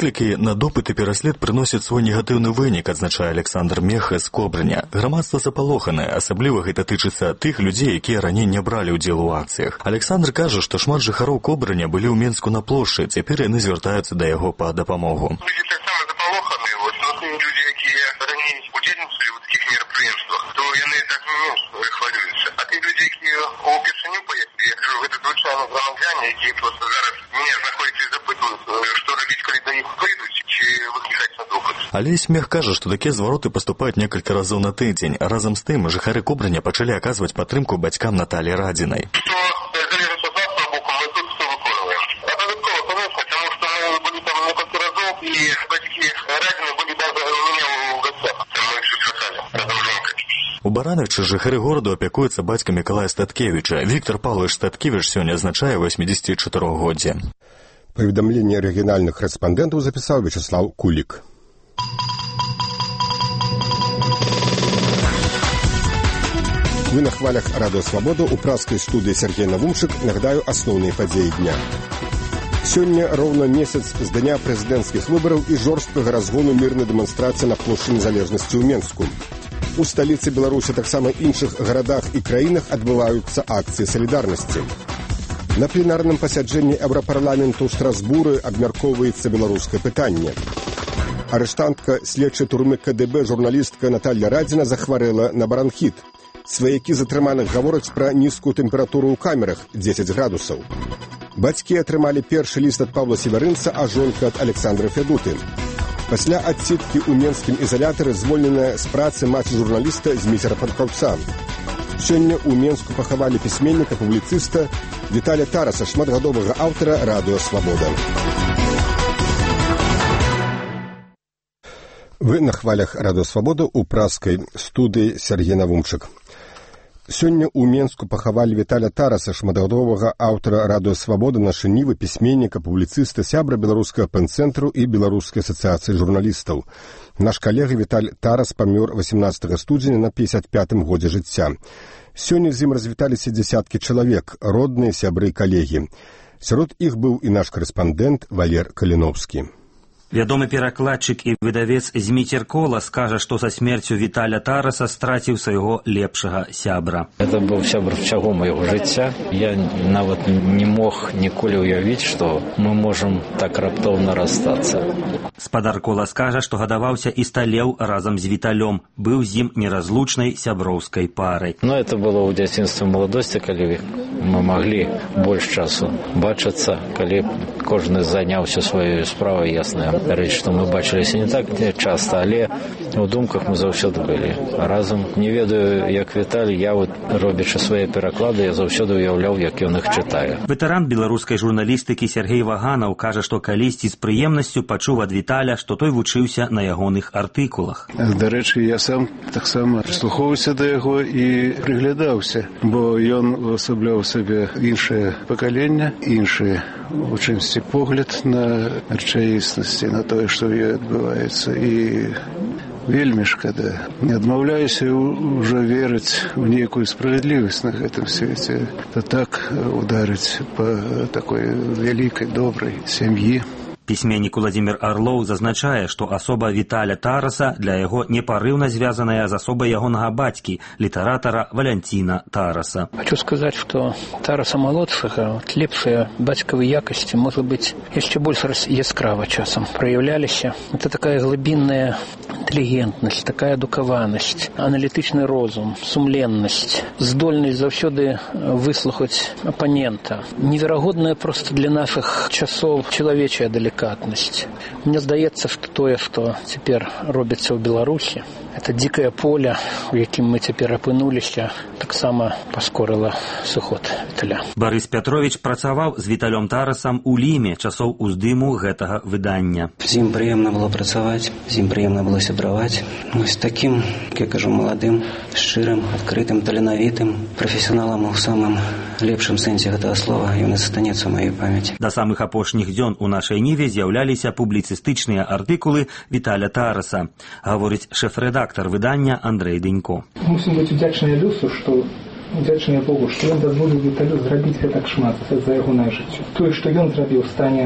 Выклікі на допыт і пераслед прыносяць свой негатыўны вынік, адзначае Александр Меха з Кобрыня. Грамадства запалоханае, асабліва гэта тычыцца тых людзей, якія раней не бралі ўдзел у акцыях. Александр кажа, што шмат жыхароў Кобрыня былі ў Менску на плошчы, цяпер яны звяртаюцца да яго па дапамогу. Людзі таксама запалоханыя, вось, но тыя людзі, якія раней удзельнічалі ў такіх мерапрыемствах, то яны так менш хвалююцца. А тыя людзі, якія упершыню паехалі, я кажу, гэта звычайно грамадзяне, якія проста зараз мяне знаходзяць і запытваюць, што рабіць, калі да іх прыйдуць, ці выклікаць на допыт. Але Смех кажа, што такія звароты паступаюць некалькі разоў на тыдзень. Разам з тым, жыхары Кобрыня пачалі аказваць падтрымку бацькам Наталі Радзінай. Што залежыць ад нашага боку, мы тут все выконваем. А дадатково, конечно, тому што мы былі там некалькі разоў, і бацькі Радзіны былі даже у мяне ў гасцях. Там мы ўсё чакалі, разам з жонкай. У Барановичы жыхары гораду апякуюцца бацька Мікалая Статкевіча. Віктор Павлович Статкевіч сёння адзначае восьмідзесяцічатырохгоддзе. Паведамленне рэгіянальных корэспандэнтаў запісаў Вячеслав Кулік. Вы на хвалях Радио Свобода у праскай студыі Сергей Навумчык. Нагадаю асноўныя падзеі дня. Сёння роўна месяц з дня прэзідэнцкіх выбараў і жорсткага разгону мірнай дэманстрацыі на плошчы Незалежнасці ў Менску. У сталіцы Беларусі, таксама іншых гарадах і краінах адбываюцца акцыі салідарнасці. На пленарным пасяджэнні Еўрапарламенту ў Страсбуры абмяркоўваецца беларускае пытанне. Арыштантка следчай турмы ка дэ бэ журналістка Наталья Радзіна захварэла на бронхіт. Сваякі затрыманых гавораць пра нізкую тэмпературу ў камерах дзесяць градусаў. Бацькі атрымалі першы ліст ад Павла Севярынца, а жонка ад Александра Федуты. Пасля адсідкі ў менскім ізалятары звольненая з працы маці журналіста Зміцера Падкаўца. Сёння ў Менску пахавалі пісьменніка, публіцыста Віталя Тараса, шматгадовага аўтара Радыё Свабода. Вы на хвалях Радыё Свабода у праскай студыі Сергей Навумчык. Сёння ў Менску пахавалі Віталя Тараса, шматгадовага аўтара Радыё Свабода, наша нівы, пісьменніка, публіцыста, сябра беларускага пэн-цэнтру і беларускай асацыяцыі журналістаў. Наш калега Віталь Тарас памёр васемнаццатага студзеня на пятьдесят пятым годзе жыцця. Сёння з ім развіталіся дзясяткі чалавек, родныя, сябры і калегі. Сярод іх быў і наш карэспандэнт Валер Каліновскі. Вядомы перакладчык і выдавец Зміцер Колас кажа, што са смерцю Віталя Тараса страціў свайго лепшага сябра. Это быў сябр всяго майго жыцця. Я нават не мог ніколі ўявіць, што мы можам так раптоўна расстацца. Спадар Колас кажа, што гадаваўся і сталеў разам з Віталём, быў з ім неразлучнай сяброўскай парай. Но это было ў дзяцінстве маладосці, калі мы маглі больш часу бачыцца, калі кожны заняўся сваёй справай, ясная рэч, што мы бачыліся не так часта, але у думках мы заўсёды былі разам. Не ведаю, як Віталь, я вот, робячы свае пераклады, я заўсёды ўяўляў, як ён іх чытае. Ветэран беларускай журналістыкі Сергей Ваганаў кажа, што калісьці з прыемнасцю пачуў ад Віталя, што той вучыўся на ягоных артыкулах. Дарэчы, я сам таксама прыслухоўваўся да яго і прыглядаўся, бо ён увасабляў сабе іншае пакаленне, іншы у чымсьці погляд на рэчаіснасці, на тое, што ў ёй адбываецца. І вельмі шкада. Не адмаўляюся ўжо верыць у нейкую справядлівасць на гэтым свеце. То так ударыць па такой вялікай, добрай сям'і. Пісьменнік Уладзімір Арлоў зазначае, што асоба Віталя Тараса для яго непарыўна звязаная з асобай ягонага бацькі, літаратара Валянціна Тараса. Хочу сказать, что Тараса Молодшага лепшие бацькавыя якасці, может быть, еще больше яскрава часам проявлялись. Это такая глубинная интеллигентность, такая адукаванасць, аналітычны розум, сумленнасць, здольнасць заўсёды выслухаць апанента. Неверагодная просто для наших часов чалавечая далекатнасць. Мне здаецца, што тое, што цяпер робіцца ў Беларусі, это дзікае поле, у якім мы цяпер апынуліся, таксама паскорыла сыход Віталя. Барыс Пятровіч працаваў з Віталём Тарасам у Ліме часоў уздыму гэтага выдання. З ім прыемна было працаваць, з ім прыемна было сябраваць. Вось такім, як я кажу, маладым, шчырым, адкрытым, таленавітым, прафесіяналам у самым лепшым сэнсе гэтага слова, ён і застанецца ў маёй памяці. Да самых апошніх дзён у нашай ніве з'яўляліся публіцыстычныя артыкулы Віталя Тараса, гаворыць шэф-рэдактар выдання Андрэй Дэнько. Мусім быць удзячныя Люсу, што удзячныя Богу, што ён дазволіў Віталю зрабіць гэтак шмат за ягонае жыццё. Тое, што ён зрабіў, стане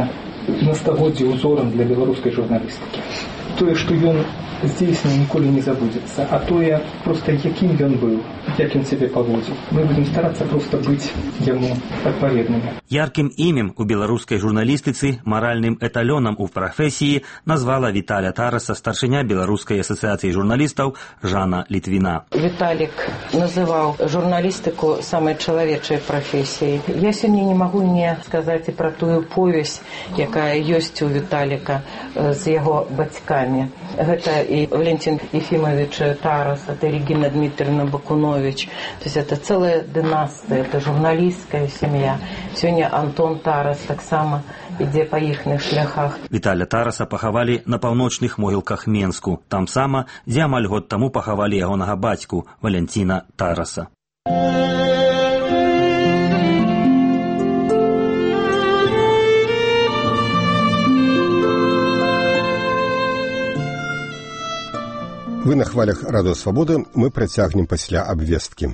на стагоддзі ўзорам для беларускай журналістыкі. Тое, што ён здзейсніў, ніколі не забудзецца, а тое, проста якім ён быў, як ён сябе паводзіў. Мы будзем старацца проста быць яму адпаведнымі. Ярким імем у беларускай журналістыцы, маральным эталёнам у прафесіі назвала Віталя Тараса старшыня Беларускай асацыяцыі журналістаў Жанна Літвіна. Віталік называў журналістыку самай чалавечай прафесіяй. Я сёння не магу не сказаць і пра тую повесць, якая ёсць у Віталіка з яго бацькамі. Гэта и Валентин Ефимович Тарас, это Регина Дмитриевна Бакунович. То есть это целая династия, это журналистская семья. Сегодня Антон Тарас так само ідзе па іхных шляхах. Віталя Тараса пахавалі на паўночных могілках Менску, там сама, дзе амаль год таму пахавалі ягонага бацьку Валентина Тараса. Вы на хвалях Радыё Свабода, мы працягнем пасля абвесткі.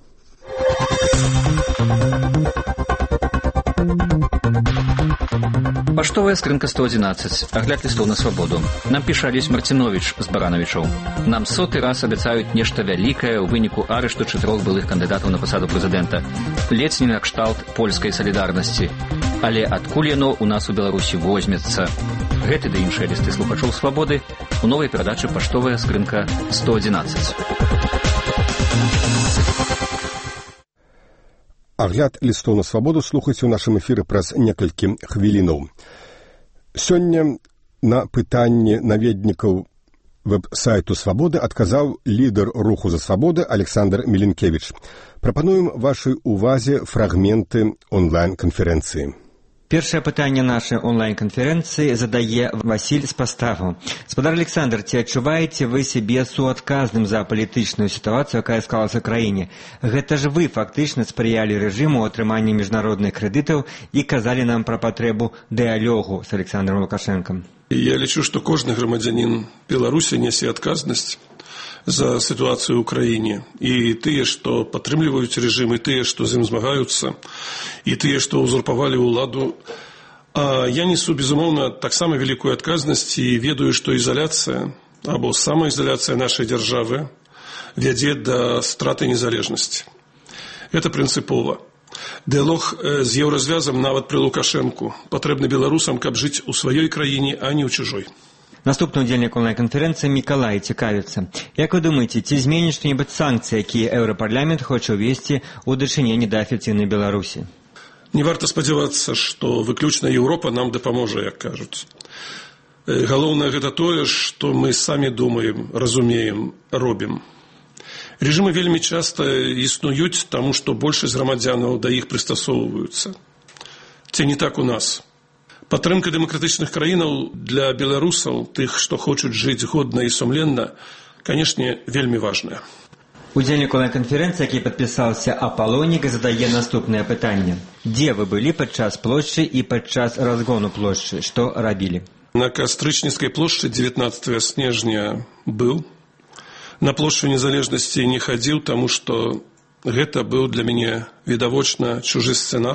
Паштовая скрынка сто одиннадцать. Агляд лістоў на свабоду. Нам піша Алесь Марціновіч з Баранавічаў. Нам соты раз абяцаюць нешта вялікае ў выніку арышту чатырох былых кандыдатаў на пасаду прэзідэнта. Ледзь не на кшталт польскай салідарнасці. Але адкуль яно ў нас у Беларусі возьмецца? Гэты ды іншыя лісты слухачоў свабоды у новай перадачы «Паштовая скрынка сто одиннадцать». Агляд лістоў на свабоду слухайце ў нашым эфіры праз некалькі хвілінаў. Сёння на пытанне наведнікаў вэб-сайту «Свабоды» адказаў лідар руху за свабоды Александр Міленкевіч. Прапануем вашай увазе фрагменты онлайн-канферэнцыі. Першае пытанне нашай онлайн-канферэнцыі задае Васіль з Паставу. Спадар Александр, ці адчуваеце вы сябе суадказным за палітычную сітуацыю, якая склалася ў краіне? Гэта ж вы фактычна спрыялі рэжыму ў атрыманні міжнародных крэдытаў і казалі нам пра патрэбу дыялогу з Александром Лукашэнкам. Я лічу, што кожны грамадзянін Беларусі нясе адказнасць за ситуацию в Украине. И тыя, што падтрымліваюць рэжым, і тыя, што з ім змагаюцца, і тыя, што ўзурпавалі ўладу. А я несу, безумоўна, таксама вялікую адказнасць і ведаю, што ізаляцыя або самаізаляцыя нашай дзяржавы вядзе да страты незалежнасці. Это прынцыпова. Дыялог з еўразвязам нават пры Лукашэнку патрэбны беларусам, каб жыць у сваёй краіне, а не ў чужой. Наступны ўдзельнік онлайн-канферэнцыі Мікалай цікавіцца. Як вы думаеце, ці зменіць што-небудзь санкцыі, якія Еўрапарламент хоча ўвесці ў дачыненні да афіцыйнай Беларусі? Не варта спадзявацца, што выключна Еўропа нам дапаможа, як кажуць. Галоўнае гэта тое, што мы самі думаем, разумеем, робім. Рэжымы вельмі часта існуюць, таму што большасць грамадзянаў да іх прыстасоўваюцца. Ці не так у нас? Падтрымка дэмакратычных краінаў для беларусаў, тых, што хочуць жыць годна і сумленна, канешне, вельмі важная. Удзельнік онлайн-канферэнцыі, які падпісаўся Апалонік, задае наступнае пытанне. Дзе вы былі падчас плошчы і падчас разгону плошчы? Што рабілі? На Кастрычніцкай плошчы дзевятнаццатага снежня быў. На плошчу незалежнасці не хадзіў, таму што гэта быў для мяне відавочна чужы сцэнар.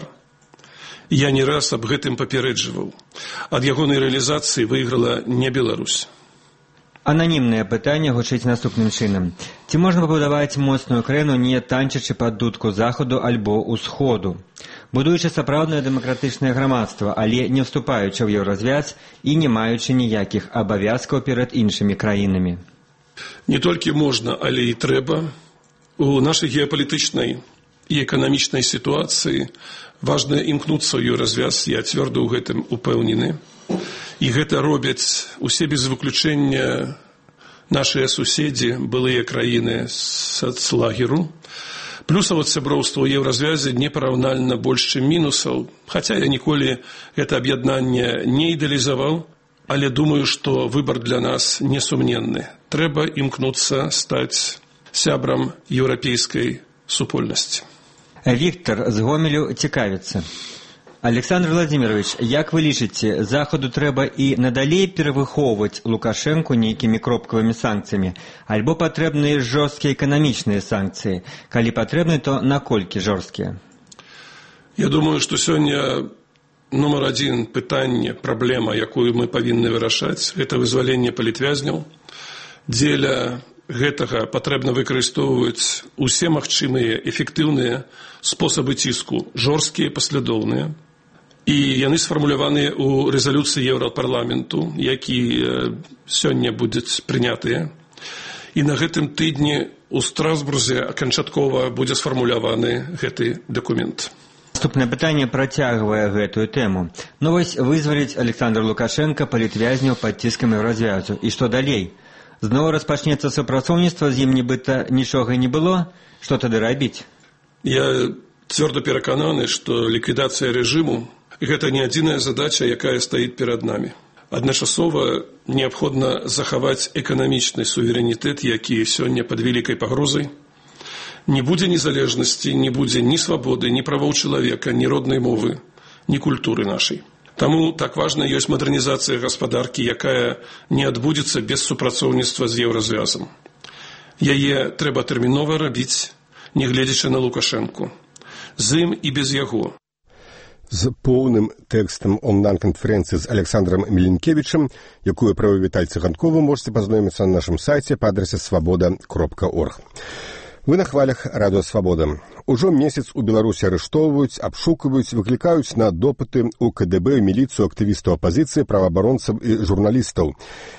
Я не раз аб гэтым папярэджваў. Ад ягонай рэалізацыі выйграла не Беларусь. Ананімнае пытанне гучыць наступным чынам. Ці можна пабудаваць моцную краіну, не танчачы пад дудку захаду альбо ўсходу? Будуючы сапраўднае дэмакратычнае грамадства, але не вступаючы ў еўразвяз і не маючы ніякіх абавязкаў перад іншымі краінамі. Не толькі можна, але і трэба. У нашай геапалітычнай і эканамічнай сітуацыі важна імкнуцца ў еўразвяз, я цвёрда ў гэтым упэўнены. І гэта робяць усе без выключэння нашыя суседзі, былыя краіны сацлагеру. Плюсаў ад сяброўства ў еўразвязе непараўнальна больш, чым мінусаў, хаця я ніколі гэта аб'яднанне не ідэалізаваў, але думаю, што выбар для нас несумненны. Трэба імкнуцца стаць сябрам еўрапейскай супольнасці. Віктор з Гомелю цікавіцца. Александр Владимирович, як вы лічыце, Захаду трэба і надалей перавыхоўваць Лукашэнку нейкімі кропкавымі санкцыямі, альбо патрэбныя жорсткія эканамічныя санкцыі? Калі патрэбны, то наколькі жорсткія? Я думаю, што сёння Нумар адзін пытанне, праблема, якую мы павінны вырашаць, гэта вызваленне палітвязняў. Дзеля гэтага патрэбна выкарыстоўваць усе магчымыя эфектыўныя спосабы ціску, жорсткія, паслядоўныя. І яны сфармуляваныя ў рэзалюцыі Еўрапарламенту, які сёння будуць прынятыя. І на гэтым тыдні у Страсбурзе канчаткова будзе сфармуляваны гэты дакумент. Наступнае пытанне працягвае гэтую тэму. Ну вось вызваліць Александр Лукашенко палітвязняў пад ціскам еўразвязу. І што далей? Зноў распачнецца супрацоўніцтва, з ім нібыта нічога не было? Што тады рабіць? Я цвёрда перакананы, што ліквідацыя рэжыму гэта не адзіная задача, якая стаіць перад намі. Адначасова неабходна захаваць эканамічны суверэнітэт, які сёння пад вялікай пагрозай. Не будзе незалежнасці, не будзе ні свабоды, ні правоў чалавека, ні роднай мовы, ні культуры нашай. Таму так важна ёсць мадэрнізацыя гаспадаркі, якая не адбудзецца без супрацоўніцтва з еўразвязам. Яе трэба тэрмінова рабіць, не гледзячы на Лукашэнку. З ім і без яго. З поўным тэкстам онлайн-канферэнцыі з Александром Міленкевічам, якую правіў Віталь Цыганкова, можете пазнаёміцца на нашым сайце па адрасе свабода кропка орг. Вы на хвалях радыё «Свабода». Ужо месяц у Беларусі арыштоўваюць, абшукваюць, выклікаюць на допыты ў КДБ, міліцыю, актывістаў апазіцыі, праваабаронцаў і журналістаў.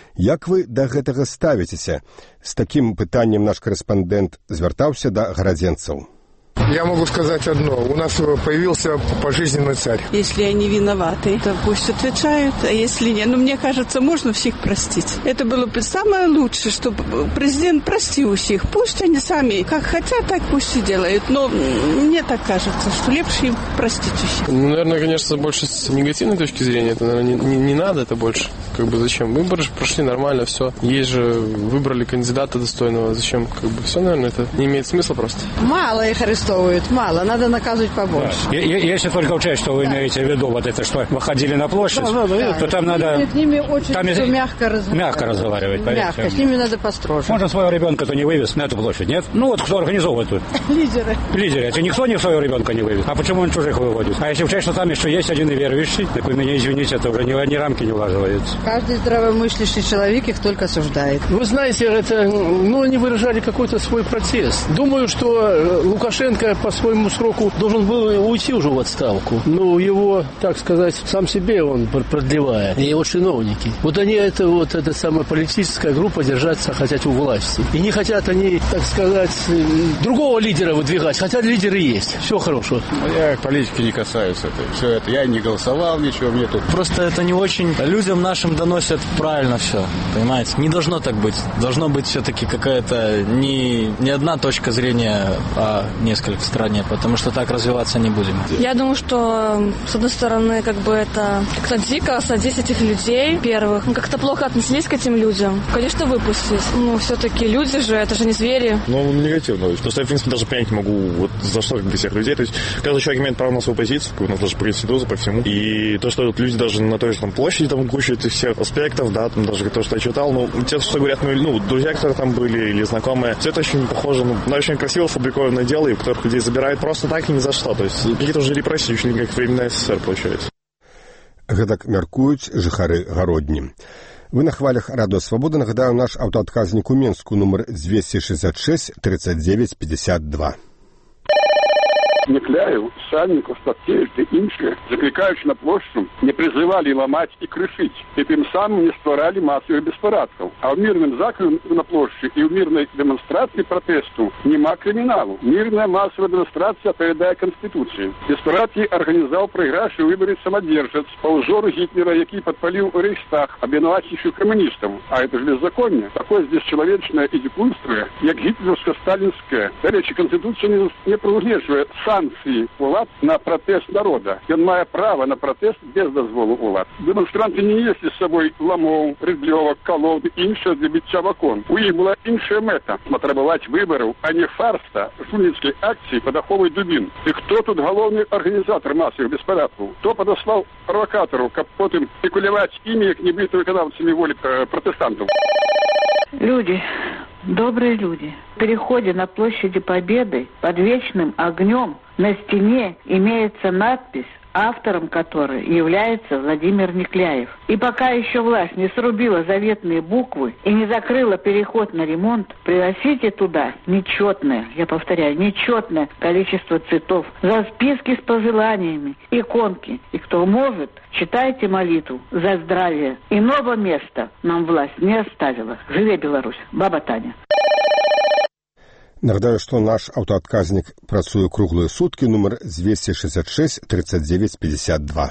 Як вы да гэтага ставіцеся? З такім пытаннем наш корэспандэнт звяртаўся да гарадзенцаў. Я могу сказать одно. У нас появился пожизненный царь. Если они виноваты, то пусть отвечают, а если нет, ну, мне кажется, можно всех простить. Это было бы самое лучшее, чтобы президент простил всех. Пусть они сами как хотят, так пусть и делают. Но мне так кажется, что лучше им простить всех. Ну, наверное, конечно, больше с негативной точки зрения. Это, наверное, не, не, не надо это больше. Как бы зачем? Выборы же прошли нормально, все. Есть же, выбрали кандидата достойного. Зачем? Как бы все, наверное, это не имеет смысла просто. Мало их арестовывают. Мало, надо наказывать побольше. Да. Я, если только учесть, что вы да. имеете в виду, вот это, что выходили на площадь, да, да, да. то там да. надо... С ними очень там мягко разговаривать. Мягко разговаривать, Мягко, с ними надо построже. Можно своего ребенка-то не вывез на эту площадь, нет? Ну вот кто организовывает тут? Лидеры. Лидеры. Это никто не своего ребенка не вывез. А почему он чужих выводит? А если учесть, что там еще есть один неверующий, так вы меня извините, это уже ни, ни рамки не улаживается. Каждый здравомыслящий человек их только осуждает. Вы знаете, это, ну, они выражали какой-то свой протест. Думаю, что Лукашенко по своему сроку должен был уйти уже в отставку. Но его, так сказать, сам себе он продлевает. И его чиновники. Вот они, это вот эта самая политическая группа, держаться хотят у власти. И не хотят они, так сказать, другого лидера выдвигать. Хотя лидеры есть. Все хорошо. Я политики не касаюсь этого. Все это. Я не голосовал, ничего мне тут. Просто это не очень людям нашим доносят правильно все. Понимаете? Не должно так быть. Должно быть все-таки какая-то не, не одна точка зрения, а несколько стране, потому что так развиваться не будем. Я думаю, что, с одной стороны, как бы это как-то дико садить этих людей первых. Мы как-то плохо отнеслись к этим людям. Конечно, выпустить. Ну, все-таки люди же, это же не звери. Ну, негативно. Просто я, в принципе, даже понять не могу, вот за что как бы всех людей. То есть, каждый человек имеет право на свою позицию, у нас даже по Конституции, по всему. И то, что вот люди даже на той же там площади там куча этих всех аспектов, да, там даже то, что я читал, ну, те, что говорят, ну, ну друзья, которые там были, или знакомые, все это очень похоже, ну, на очень красиво сфабрикованное дело, и в которых людей забирают просто так и ни за что. То есть какие-то уже репрессии, очень как временная СССР получается. Гэтак мяркуюць жыхары гародні. Вы на хвалях радыё «Свабода». Нагадаю, наш аўтаадказнік у Менску нумар двести шестьдесят шесть тридцать девять пятьдесят два. Некляев, Сальников, Статкевич и іншие, закликаючи на площу, не призывали ломать и крышить, и тем самым не створали массовых беспорядков. А в мирном заклике на площади и в мирной демонстрации протесту нема криминалу. Мирная массовая демонстрация отповедает Конституции. Беспорядки организовал проигравший выборы самодержец по узору Гитлера, який подпалил Рейхстаг, обвинувачивший коммунистов. А это же беззаконие. Такое здесь человечное и дикунство, як гитлеровско-сталинское. До речи, Конституция не, не проглеживает санкции улад на протест народа. Он мае право на протест без дозволу улад. Демонстранты не несли с собой ламов, рыдлевок, колод и іншого для биття в окон. У них была іншая мета – потребовать выборов, а не фарса, жульницкой акции под аховой дубин. И кто тут главный организатор массовых беспорядков? Кто подослал провокатору, как потом спекулировать ими, как не быть виконавцами воли э, протестантов? Люди, добрые люди, в переходе на площади Победы под вечным огнем на стене имеется надпись автором которой является Владимир Некляев. И пока еще власть не срубила заветные буквы и не закрыла переход на ремонт, приносите туда нечетное, я повторяю, нечетное количество цветов, записки с пожеланиями, иконки. И кто может, читайте молитву за здравие. Иного места нам власть не оставила. Живе Беларусь. Баба Таня. Нагадаю, што наш аўтаадказнік працуе круглыя суткі, нумар двести шестьдесят шесть тридцать девять пятьдесят два.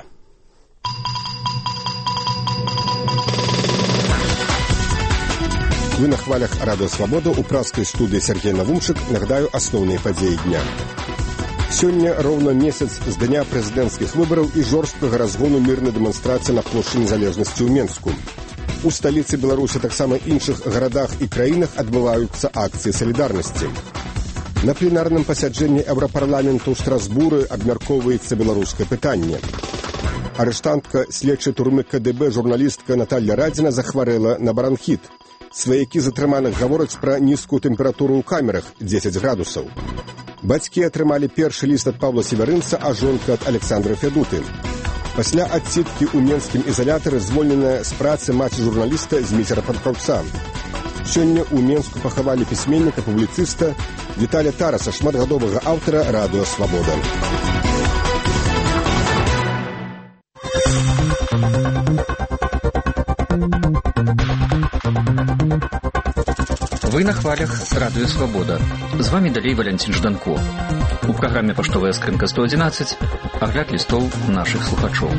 Вы на хвалях Радио Свобода, у праскай студыі Сергей Навумчык. Нагадаю асноўныя падзеі дня. Сёння роўна месяц з дня прэзідэнцкіх выбараў і жорсткага разгону мірнай дэманстрацыі на плошчы Незалежнасці ў Менску. У сталіцы Беларусі, таксама іншых гарадах і краінах адбываюцца акцыі салідарнасці. На пленарным пасяджэнні Еўрапарламенту ў Страсбуры абмяркоўваецца беларускае пытанне. Арыштантка следчай турмы ка дэ бэ журналістка Наталья Радзіна захварэла на бронхіт. Сваякі затрыманых гавораць пра нізкую тэмпературу ў камерах дзесяць градусаў. Бацькі атрымалі першы ліст ад Павла Севярынца, а жонка ад Александра Федуты. Пасля адсідкі ў менскім ізалятары звольненая з працы маці журналіста Зміцера Панкаўца. Сёння ў Менску пахавалі пісьменніка, публіцыста Віталя Тараса, шматгадовага аўтара Радыё Свабода. Вы на хвалях Радыё Свабода. З вами далей Валянцін Жданко. У праграме «Паштовая скрынка сто одиннадцать» агляд лістоў нашых слухачоў.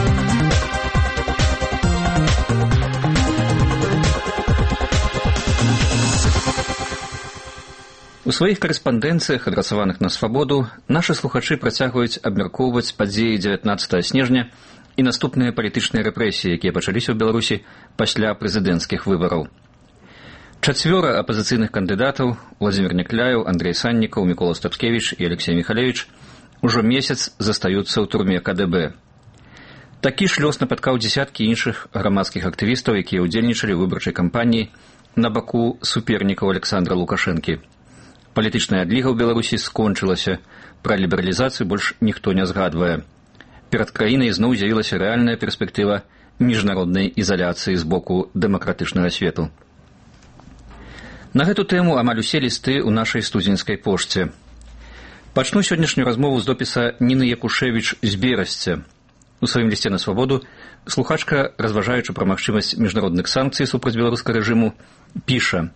У сваіх карэспандэнцыях, адрасаваных на свабоду, нашы слухачы працягваюць абмяркоўваць падзеі дзевятнаццатага снежня і наступныя палітычныя рэпрэсіі, якія пачаліся ў Беларусі пасля прэзідэнцкіх выбараў. Чацвёра апазіцыйных кандыдатаў Владимир Некляев, Андрей Саннікаў, Мікола Стапскевіч і Алексей Михалевич ужо месяц застаюцца ў турме ка дэ бэ. Такі ж лёс напаткаў дзесяткі іншых грамадскіх актывістаў, якія ўдзельнічалі ў выбарчай кампаніі на баку супернікаў Александра Лукашэнкі. Палітычная адліга ў Беларусі скончылася, пра лібералізацыю больш ніхто не згадвае. Перад краінай зноў з'явілася рэальная перспектыва міжнароднай ізаляцыі з боку дэмакратычнага свету. На гэту тэму амаль усе лісты ў нашай студзеньскай пошце. Пачну сённяшнюю размову з допіса Ніны Якушевіч з Берасця. У сваім лісце на свабоду слухачка, разважаючы пра магчымасць міжнародных санкцый супраць беларускага рэжыму, піша: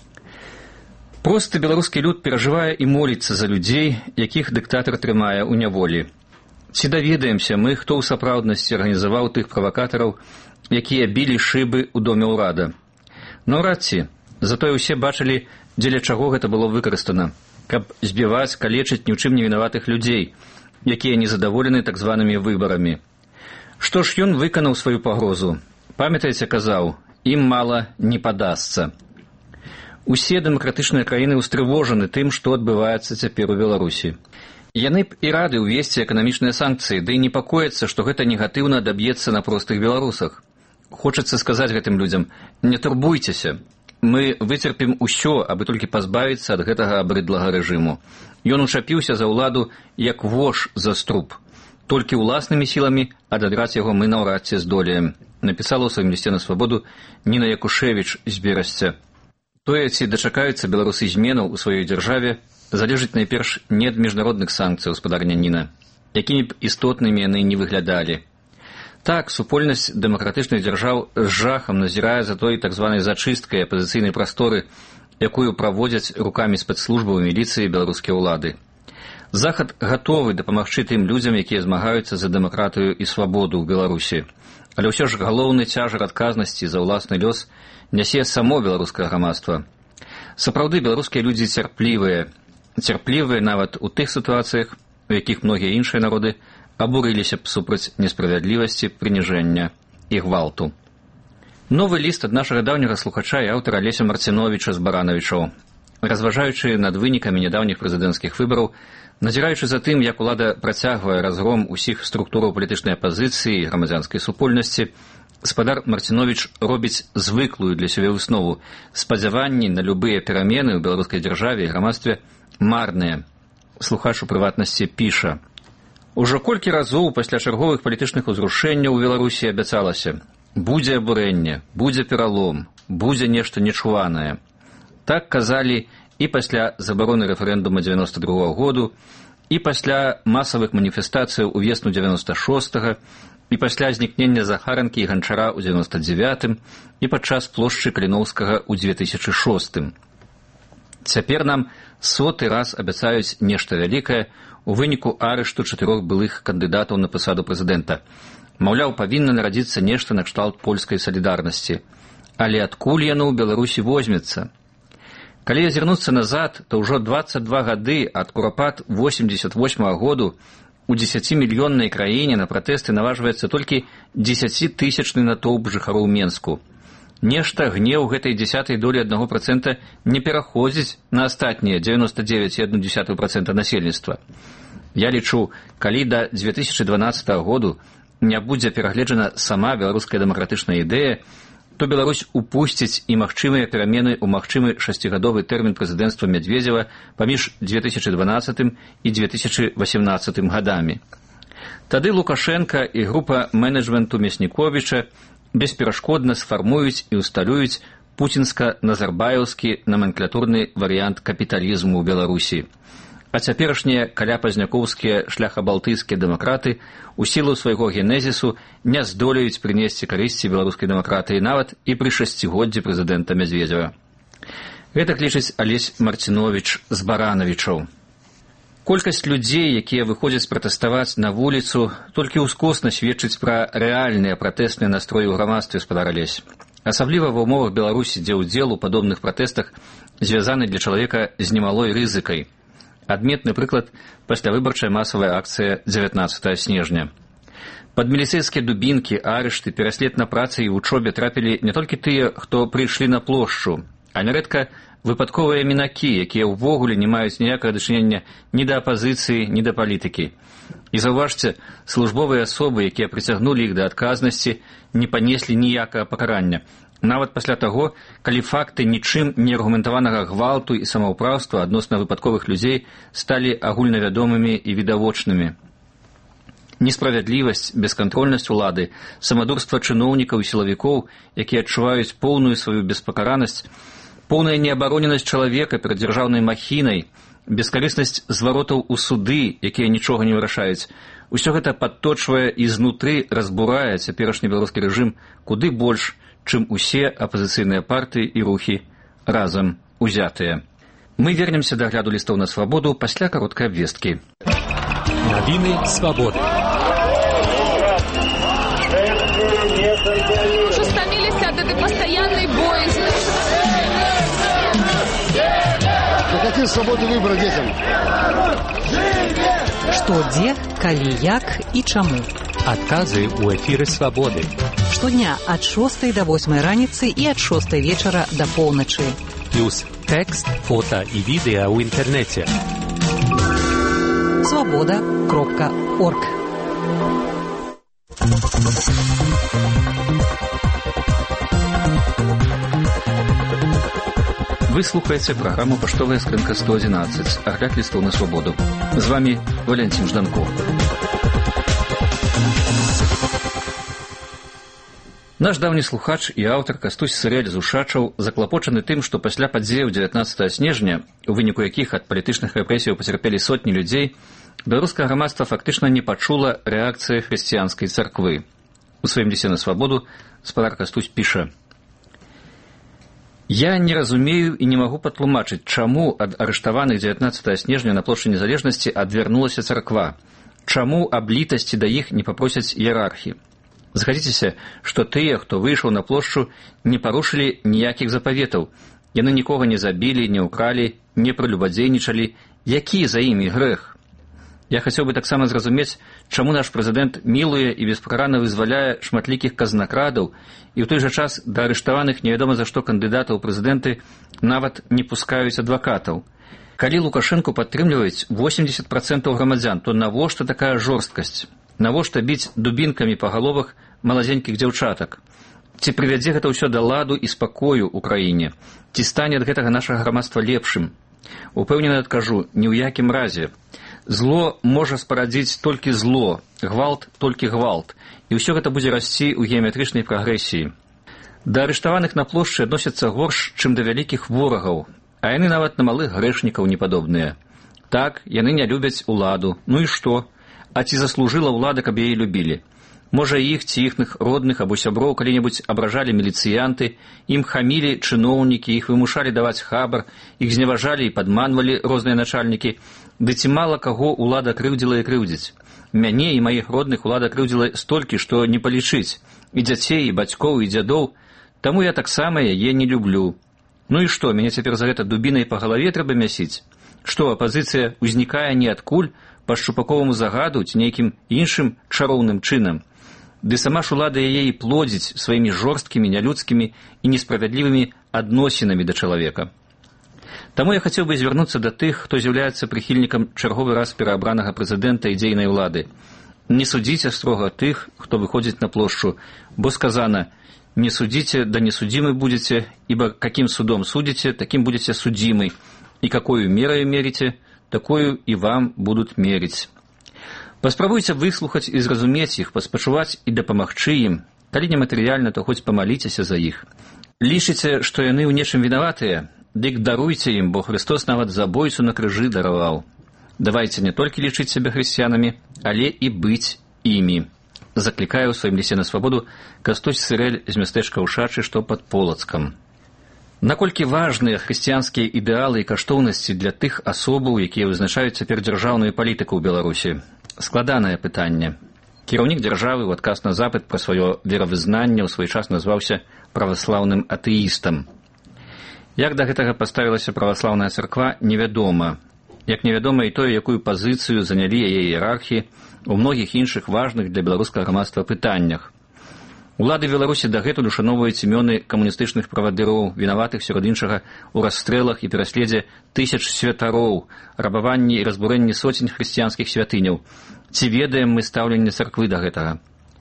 «Просты беларускі люд перажывае і моліцца за людзей, якіх дыктатар трымае ў няволі. Ці даведаемся мы, хто ў сапраўднасці арганізаваў тых правакатараў, якія білі шыбы ў доме ўрада? Наўрад ці. Затое ўсе бачылі, дзеля чаго гэта было выкарыстана, каб збіваць, калечыць ні ў чым не вінаватых людзей, якія незадаволены так званымі выбарамі. Што ж ён выканаў сваю пагрозу? Памятаеце, казаў, ім мала не падасца. Усе дэмакратычныя краіны ўстрывожаны тым, што адбываецца цяпер у Беларусі. Яны б і рады ўвесці эканамічныя санкцыі, ды і непакояцца, што гэта негатыўна адаб'ецца на простых беларусах. Хочацца сказаць гэтым людзям: не турбуйцеся. Мы выцерпім усё, абы толькі пазбавіцца ад гэтага абрыдлага рэжыму. Ён учапіўся за ўладу, як вож за струп. Толькі ўласнымі сіламі ададраць яго мы наўрад ці здолеем», напісала ў сваім лісце на свабоду Ніна Якушевіч з Берасця. Тое, ці дачакаюцца беларусы зменаў у сваёй дзяржаве, залежыць найперш не ад міжнародных санкцый, гаспадарня Ніна, якімі б істотнымі яны не выглядалі. Так, супольнасць дэмакратычных дзяржаў з жахам назірае за той так званай зачысткай апазіцыйнай прасторы, якую праводзяць рукамі спецслужбаў і міліцыі беларускія ўлады. Захад гатовы дапамагчы тым людзям, якія змагаюцца за дэмакратыю і свабоду ў Беларусі. Але ўсё ж галоўны цяжар адказнасці за ўласны лёс нясе само беларускае грамадства. Сапраўды, беларускія людзі цярплівыя, цярплівыя нават у тых сітуацыях, у якіх многія іншыя народы абурыліся б супраць несправядлівасці, прыніжэння і гвалту. Новы ліст ад нашага даўняга слухача і аўтара Алеся Марціновіча з Баранавічаў. Разважаючы над вынікамі нядаўніх прэзідэнцкіх выбараў, назіраючы за тым, як улада працягвае разгром усіх структураў палітычнай апазіцыі і грамадзянскай супольнасці, гаспадар Марціновіч робіць звыклую для сябе выснову: спадзяванні на любыя перамены ў беларускай дзяржаве і грамадстве марныя. Слухач у прыватнасці піша: Ужо колькі разоў пасля чарговых палітычных узрушэнняў у Беларусі абяцалася: будзе абурэнне, будзе пералом, будзе нешта нечуванае. Так казалі і пасля забароны рэферэндума дзевяносто другога году, і пасля масавых маніфестацыяў увесну дзевяносто шостага, і пасля знікнення Захаранкі і Ганчара ў дзевяносто дзевятым, і падчас плошчы Каліноўскага ў две тысячы шостым. Цяпер нам соты раз абяцаюць нешта вялікае у выніку арышту чатырох былых кандыдатаў на пасаду прэзідэнта. Маўляў, павінна нарадзіцца нешта накшталт польскай салідарнасці. Але адкуль яно ў Беларусі возьмецца? Калі азірнуцца назад, то ўжо дваццаць два гады ад курапат восемьдесят восьмага году у дзесяцімільённай краіне на пратэсты наважваецца толькі дзесяцітысячны натоўп жыхароў Менску. Нешта гнеў гэтай дзесятай долі аднаго працэнта не пераходзіць на астатнія дзевяносто девять і одну десятую працэнта насельніцтва. Я лічу, калі да две тысячи дванаццатага году не будзе перагледжана сама беларуская дэмакратычная ідэя, то Беларусь упусціць і магчымыя перамены ў магчымы шасцігадовы тэрмін прэзідэнцтва Медведзева паміж две тысячи дванаццатым і две тысячи восемнадцатым гадамі. Тады Лукашенка і група менеджменту Мясніковіча бесперашкодна сфармуюць і усталююць пуцінска-назарбаеўскі номенклатурны варыянт капіталізму ў Беларусі. А цяперашнія каляпазнякоўскія шляхабалтыйскія дэмакраты у сілу свайго генезісу не здолеюць прынесці карысці беларускай дэмакратыі нават і пры шасцігоддзі прэзідэнта Медведзева. Гэтак лічыць Алесь Марціновіч з Баранавічаў. Колькасць людзей, якія выходзяць пратэставаць на вуліцу, толькі ўскосна сведчыць пра рэальныя пратэсныя настроі ў грамадстве, спадар Алесь. Асабліва ва ўмовах Беларусі, дзе ўдзел у падобных пратэстах звязаны для чалавека з немалой рызыкай. Адметны прыклад – паслявыбарчая масавая акцыя дзевятнаццатага снежня. Пад міліцэйскія дубінкі, арышты, пераслед на працы і вучобе трапілі не толькі тыя, хто прыйшлі на плошчу, а нярэдка выпадковыя мінакі, якія ўвогуле не маюць ніякага дачынення ні да апазіцыі, ні да палітыкі. І заўважце, службовыя асобы, якія прыцягнулі іх да адказнасці, не панеслі ніякага пакарання. Нават пасля таго, калі факты нічым не аргументаванага гвалту і самаўпраўства адносна выпадковых людзей сталі агульнавядомымі і відавочнымі. Несправядлівасць, бескантрольнасць улады, самадурства чыноўнікаў і сілавікоў, якія адчуваюць поўную сваю беспакаранасць, поўная неабароненасць чалавека перад дзяржаўнай махінай, бескарыснасць зваротаў у суды, якія нічога не вырашаюць, усё гэта падточвае і знутры разбурае цяперашні беларускі рэжым куды больш, чым усе апазіцыйныя партыі і рухі разам узятыя. Мы вернемся да агляду лістоў на свабоду пасля кароткай абвесткі. Навіны свабоды. Уже стомились от этой постоянной боязни. Ну какие свободы выбора детям? Што, дзе, калі, як і чаму? Адказы ў эфіры свабоды. Штодня ад шостай да восьмай раніцы і ад шостай вечара да поўначы. Плюс тэкст, фота і відэа ў інтэрнэце. свобода кропка орг. Вы слухаеце праграму «Паштовая скрынка сто адзінаццаць», агляд лістоў на свабоду. З вами Валянцін Жданко. Наш даўні слухач і аўтар Кастусь Сырэль з Ушачаў заклапочаны тым, што пасля падзеяў дзевятнаццатага снежня, у выніку якіх ад палітычных рэпрэсіяў пацярпелі сотні людзей, беларускае грамадства фактычна не пачула рэакцыі хрысціянскай царквы. У сваім лісце на свабоду спадар Кастусь піша: «Я не разумею і не магу патлумачыць, чаму ад арыштаваных дзевятнаццатага снежня на плошчы Незалежнасці адвярнулася царква, чаму аб літасці да іх не папросяць іерархі. Згадзіцеся, што тыя, хто выйшаў на плошчу, не парушылі ніякіх запаветаў. Яны нікога не забілі, не ўкралі, не прэлюбадзейнічалі. Які за імі грэх? Я хацеў бы таксама зразумець, чаму наш прэзідэнт мілуе і беспакарана вызваляе шматлікіх казнакрадаў, і ў той жа час да арыштаваных невядома за што кандыдатаў прэзідэнты нават не пускаюць адвакатаў. Калі Лукашэнку падтрымліваюць восемьдесят процентаў грамадзян, то навошта такая жорсткасць? Навошта біць дубінкамі па галовах малазенькіх дзяўчатак? Ці прывядзе гэта ўсё да ладу і спакою ў краіне? Ці стане ад гэтага нашага грамадства лепшым? Упэўнена адкажу, ні ў якім разе. Зло можа спарадзіць толькі зло, гвалт толькі гвалт, і ўсё гэта будзе расці ў геаметрычнай прагрэсіі. Да арыштаваных на плошчы адносяцца горш, чым да вялікіх ворагаў, а яны нават на малых грэшнікаў не падобныя. Так, яны не любяць уладу. Ну і што? А ці заслужыла ўлада, каб яе любілі? Можа, іх ці іхных родных або сяброў калі-небудзь абражалі міліцыянты, ім хамілі чыноўнікі, іх вымушалі даваць хабар, іх зневажалі і падманвалі розныя начальнікі. Ды ці мала каго ўлада крыўдзіла і крыўдзіць? Мяне і маіх родных ўлада крыўдзіла столькі, што не палічыць. І дзяцей, і бацькоў, і дзядоў. Таму я таксама яе не люблю. Ну і што, мяне цяпер за гэта дубінай па галаве трэба мясіць? Што, апазіцыя ўзнікае ніадкуль, па шчупаковаму загаду ці нейкім іншым чароўным чынам? Ды сама ж улада яе і плодзіць сваімі жорсткімі, нялюдскімі і несправядлівымі адносінамі да чалавека. Таму я хацеў бы звярнуцца да тых, хто з'яўляецца прыхільнікам чарговы раз пераабранага прэзідэнта і дзейнай улады. Не судзіце строга тых, хто выходзіць на плошчу, бо сказана: «Не судзіце, да не судзімы будзеце, ибо каким судом судите, таким будете судзімы, и какою мерою мерите, такую и вам будут мерить». Паспрабуйце выслухаць і зразумець іх, паспачуваць і дапамагчы ім, калі не матэрыяльна, то хоць памаліцеся за іх. Лічыце, што яны ў нечым вінаватыя? Дык даруйце ім, бо Христос нават забойцу на крыжы дараваў. Давайце не толькі лічыць сябе хрысціянамі, але і быць імі. Заклікае ў сваім лісе на свабоду Кастусь Сырэль з мястэчка Ушачы, што пад Полацкам. Наколькі важныя хрысціянскія ідэалы і каштоўнасці для тых асобаў, якія вызначаюць цяпер дзяржаўную палітыку ў Беларусі? Складанае пытанне. Кіраўнік дзяржавы ў адказ на запыт пра сваё веравызнанне ў свой час назваўся праваслаўным атэістам. Як да гэтага паставілася праваслаўная царква, невядома. Як невядома і тое, якую пазіцыю занялі яе іерархі ў многіх іншых важных для беларускага грамадства пытаннях. Улады Беларусі дагэтуль ушаноўваюць імёны камуністычных правадыроў, вінаватых сярод іншага ў расстрэлах і пераследзе тысяч святароў, рабаванні і разбурэнні соцень хрысціянскіх святыняў. Ці ведаем мы стаўленне царквы да гэтага?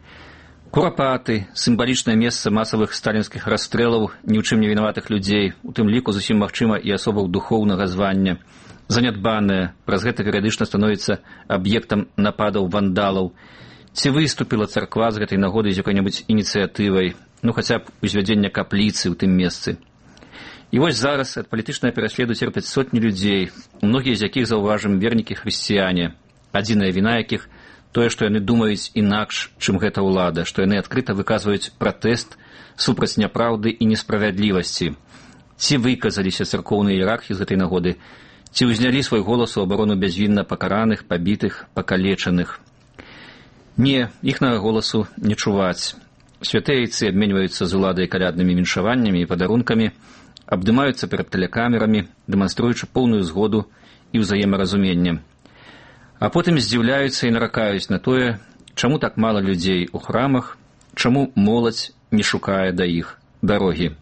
Курапаты, сімвалічнае месца масавых сталінскіх расстрэлаў ні ў чым не вінаватых людзей, у тым ліку зусім магчыма і асобаў духоўнага звання. Занядбанае, праз гэта перыядычна становіцца аб'ектам нападаў вандалаў. Ці выступіла царква з гэтай нагоды з якой-небудзь ініцыятывай, ну хаця б узвядзення капліцы ў тым месцы. І вось зараз ад палітычнага пераследу церпяць сотні людзей, многія з якіх, заўважым, вернікі хрысціяне, адзіная віна якіх тое, што яны думаюць інакш, чым гэта ўлада, што яны адкрыта выказваюць пратэст супраць няпраўды і несправядлівасці. Ці выказаліся царкоўныя іерархі з гэтай нагоды, ці ўзнялі свой голас у абарону бязвінна пакараных, пабітых, пакалечаных. Не, іхнага голасу не чуваць. Святэйцы абменьваюцца з уладай каляднымі віншаваннямі і падарункамі, абдымаюцца перад тэлекамерамі, дэманструючы поўную згоду і ўзаемаразуменне. А потым здзіўляюцца і наракаюць на тое, чаму так мала людзей у храмах, чаму моладзь не шукае да іх дарогі.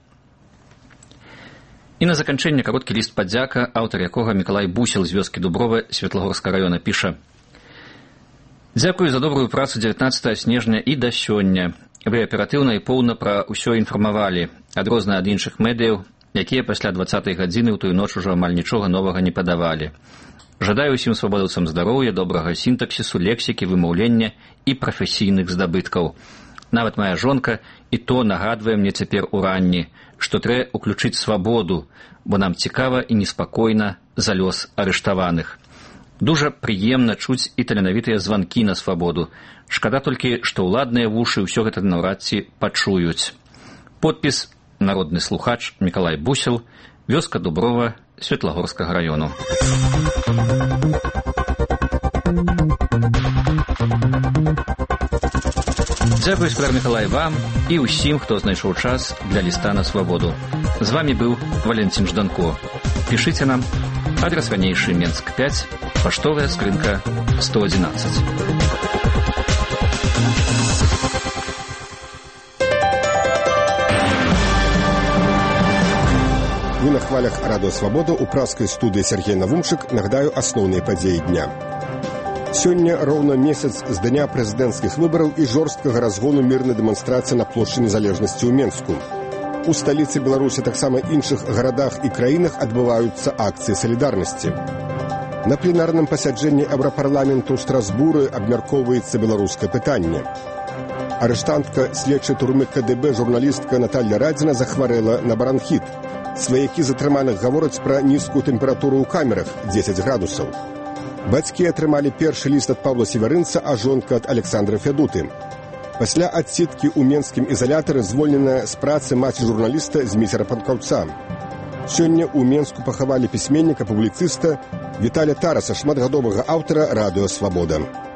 І на заканчэнне кароткі ліст падзяка, аўтар якога Мікалай Бусел з вёскі Дуброва Светлагорскага раёна піша: «Дзякую за добрую працу дзевятнаццатага снежня і да сёння. Вы аператыўна і поўна пра ўсё інфармавалі, адрозна ад іншых медыяў, якія пасля дваццатай гадзіны ў тую ноч ужо амаль нічога новага не падавалі. Жадаю ўсім свабодаўцам здароўя, добрага сінтаксісу, лексікі, вымаўлення і прафесійных здабыткаў. Нават моя жонка і то нагадвае мне цяпер у ранні, што трэ уключыць свабоду, бо нам цікава і неспакойна за лёс арыштаваных. Дужа прыемна чуць і таленавітыя званкі на свабоду. Шкада толькі, што ўладныя вушы ўсё гэта наўрад ці пачуюць. Подпіс: народны слухач Мікалай Бусел, вёска Дуброва Светлагорскага раёну». Дзякуй, спадар Мікалай, вам і ўсім, хто знайшоў час для ліста на свабоду. З вамі быў Валентин Жданко. Пішыце нам. Адрес ранейшы: Менск пяць, паштовая скрынка сто адзінаццаць. Вы на хвалях Радио Свобода у пражской студии Сергей Навумчик. Нагадаю основные подеи дня. Сёння роўна месяц з дня прэзідэнцкіх выбараў і жорсткага разгону мірнай дэманстрацыі на плошчы незалежнасці ў Менску. У сталіцы Беларусі, таксама іншых гарадах і краінах адбываюцца акцыі салідарнасці. На пленарным пасяджэнні Еўрапарламенту ў Страсбуры абмяркоўваецца беларускае пытанне. Арыштантка следчай турмы ка дэ бэ журналістка Наталья Радзіна захварэла на бронхіт. Сваякі затрыманых гавораць пра нізкую тэмпературу ў камерах дзесяць градусаў. Бацькі атрымалі першы ліст ад Павла Севярынца, а жонка ад Александра Федуты. Пасля адсідкі ў менскім ізалятары звольненая з працы маці журналіста Зміцера Панкаўца. Сёння ў Менску пахавалі пісьменніка, публіцыста Віталя Тараса, шматгадовага аўтара радыё «Свабода».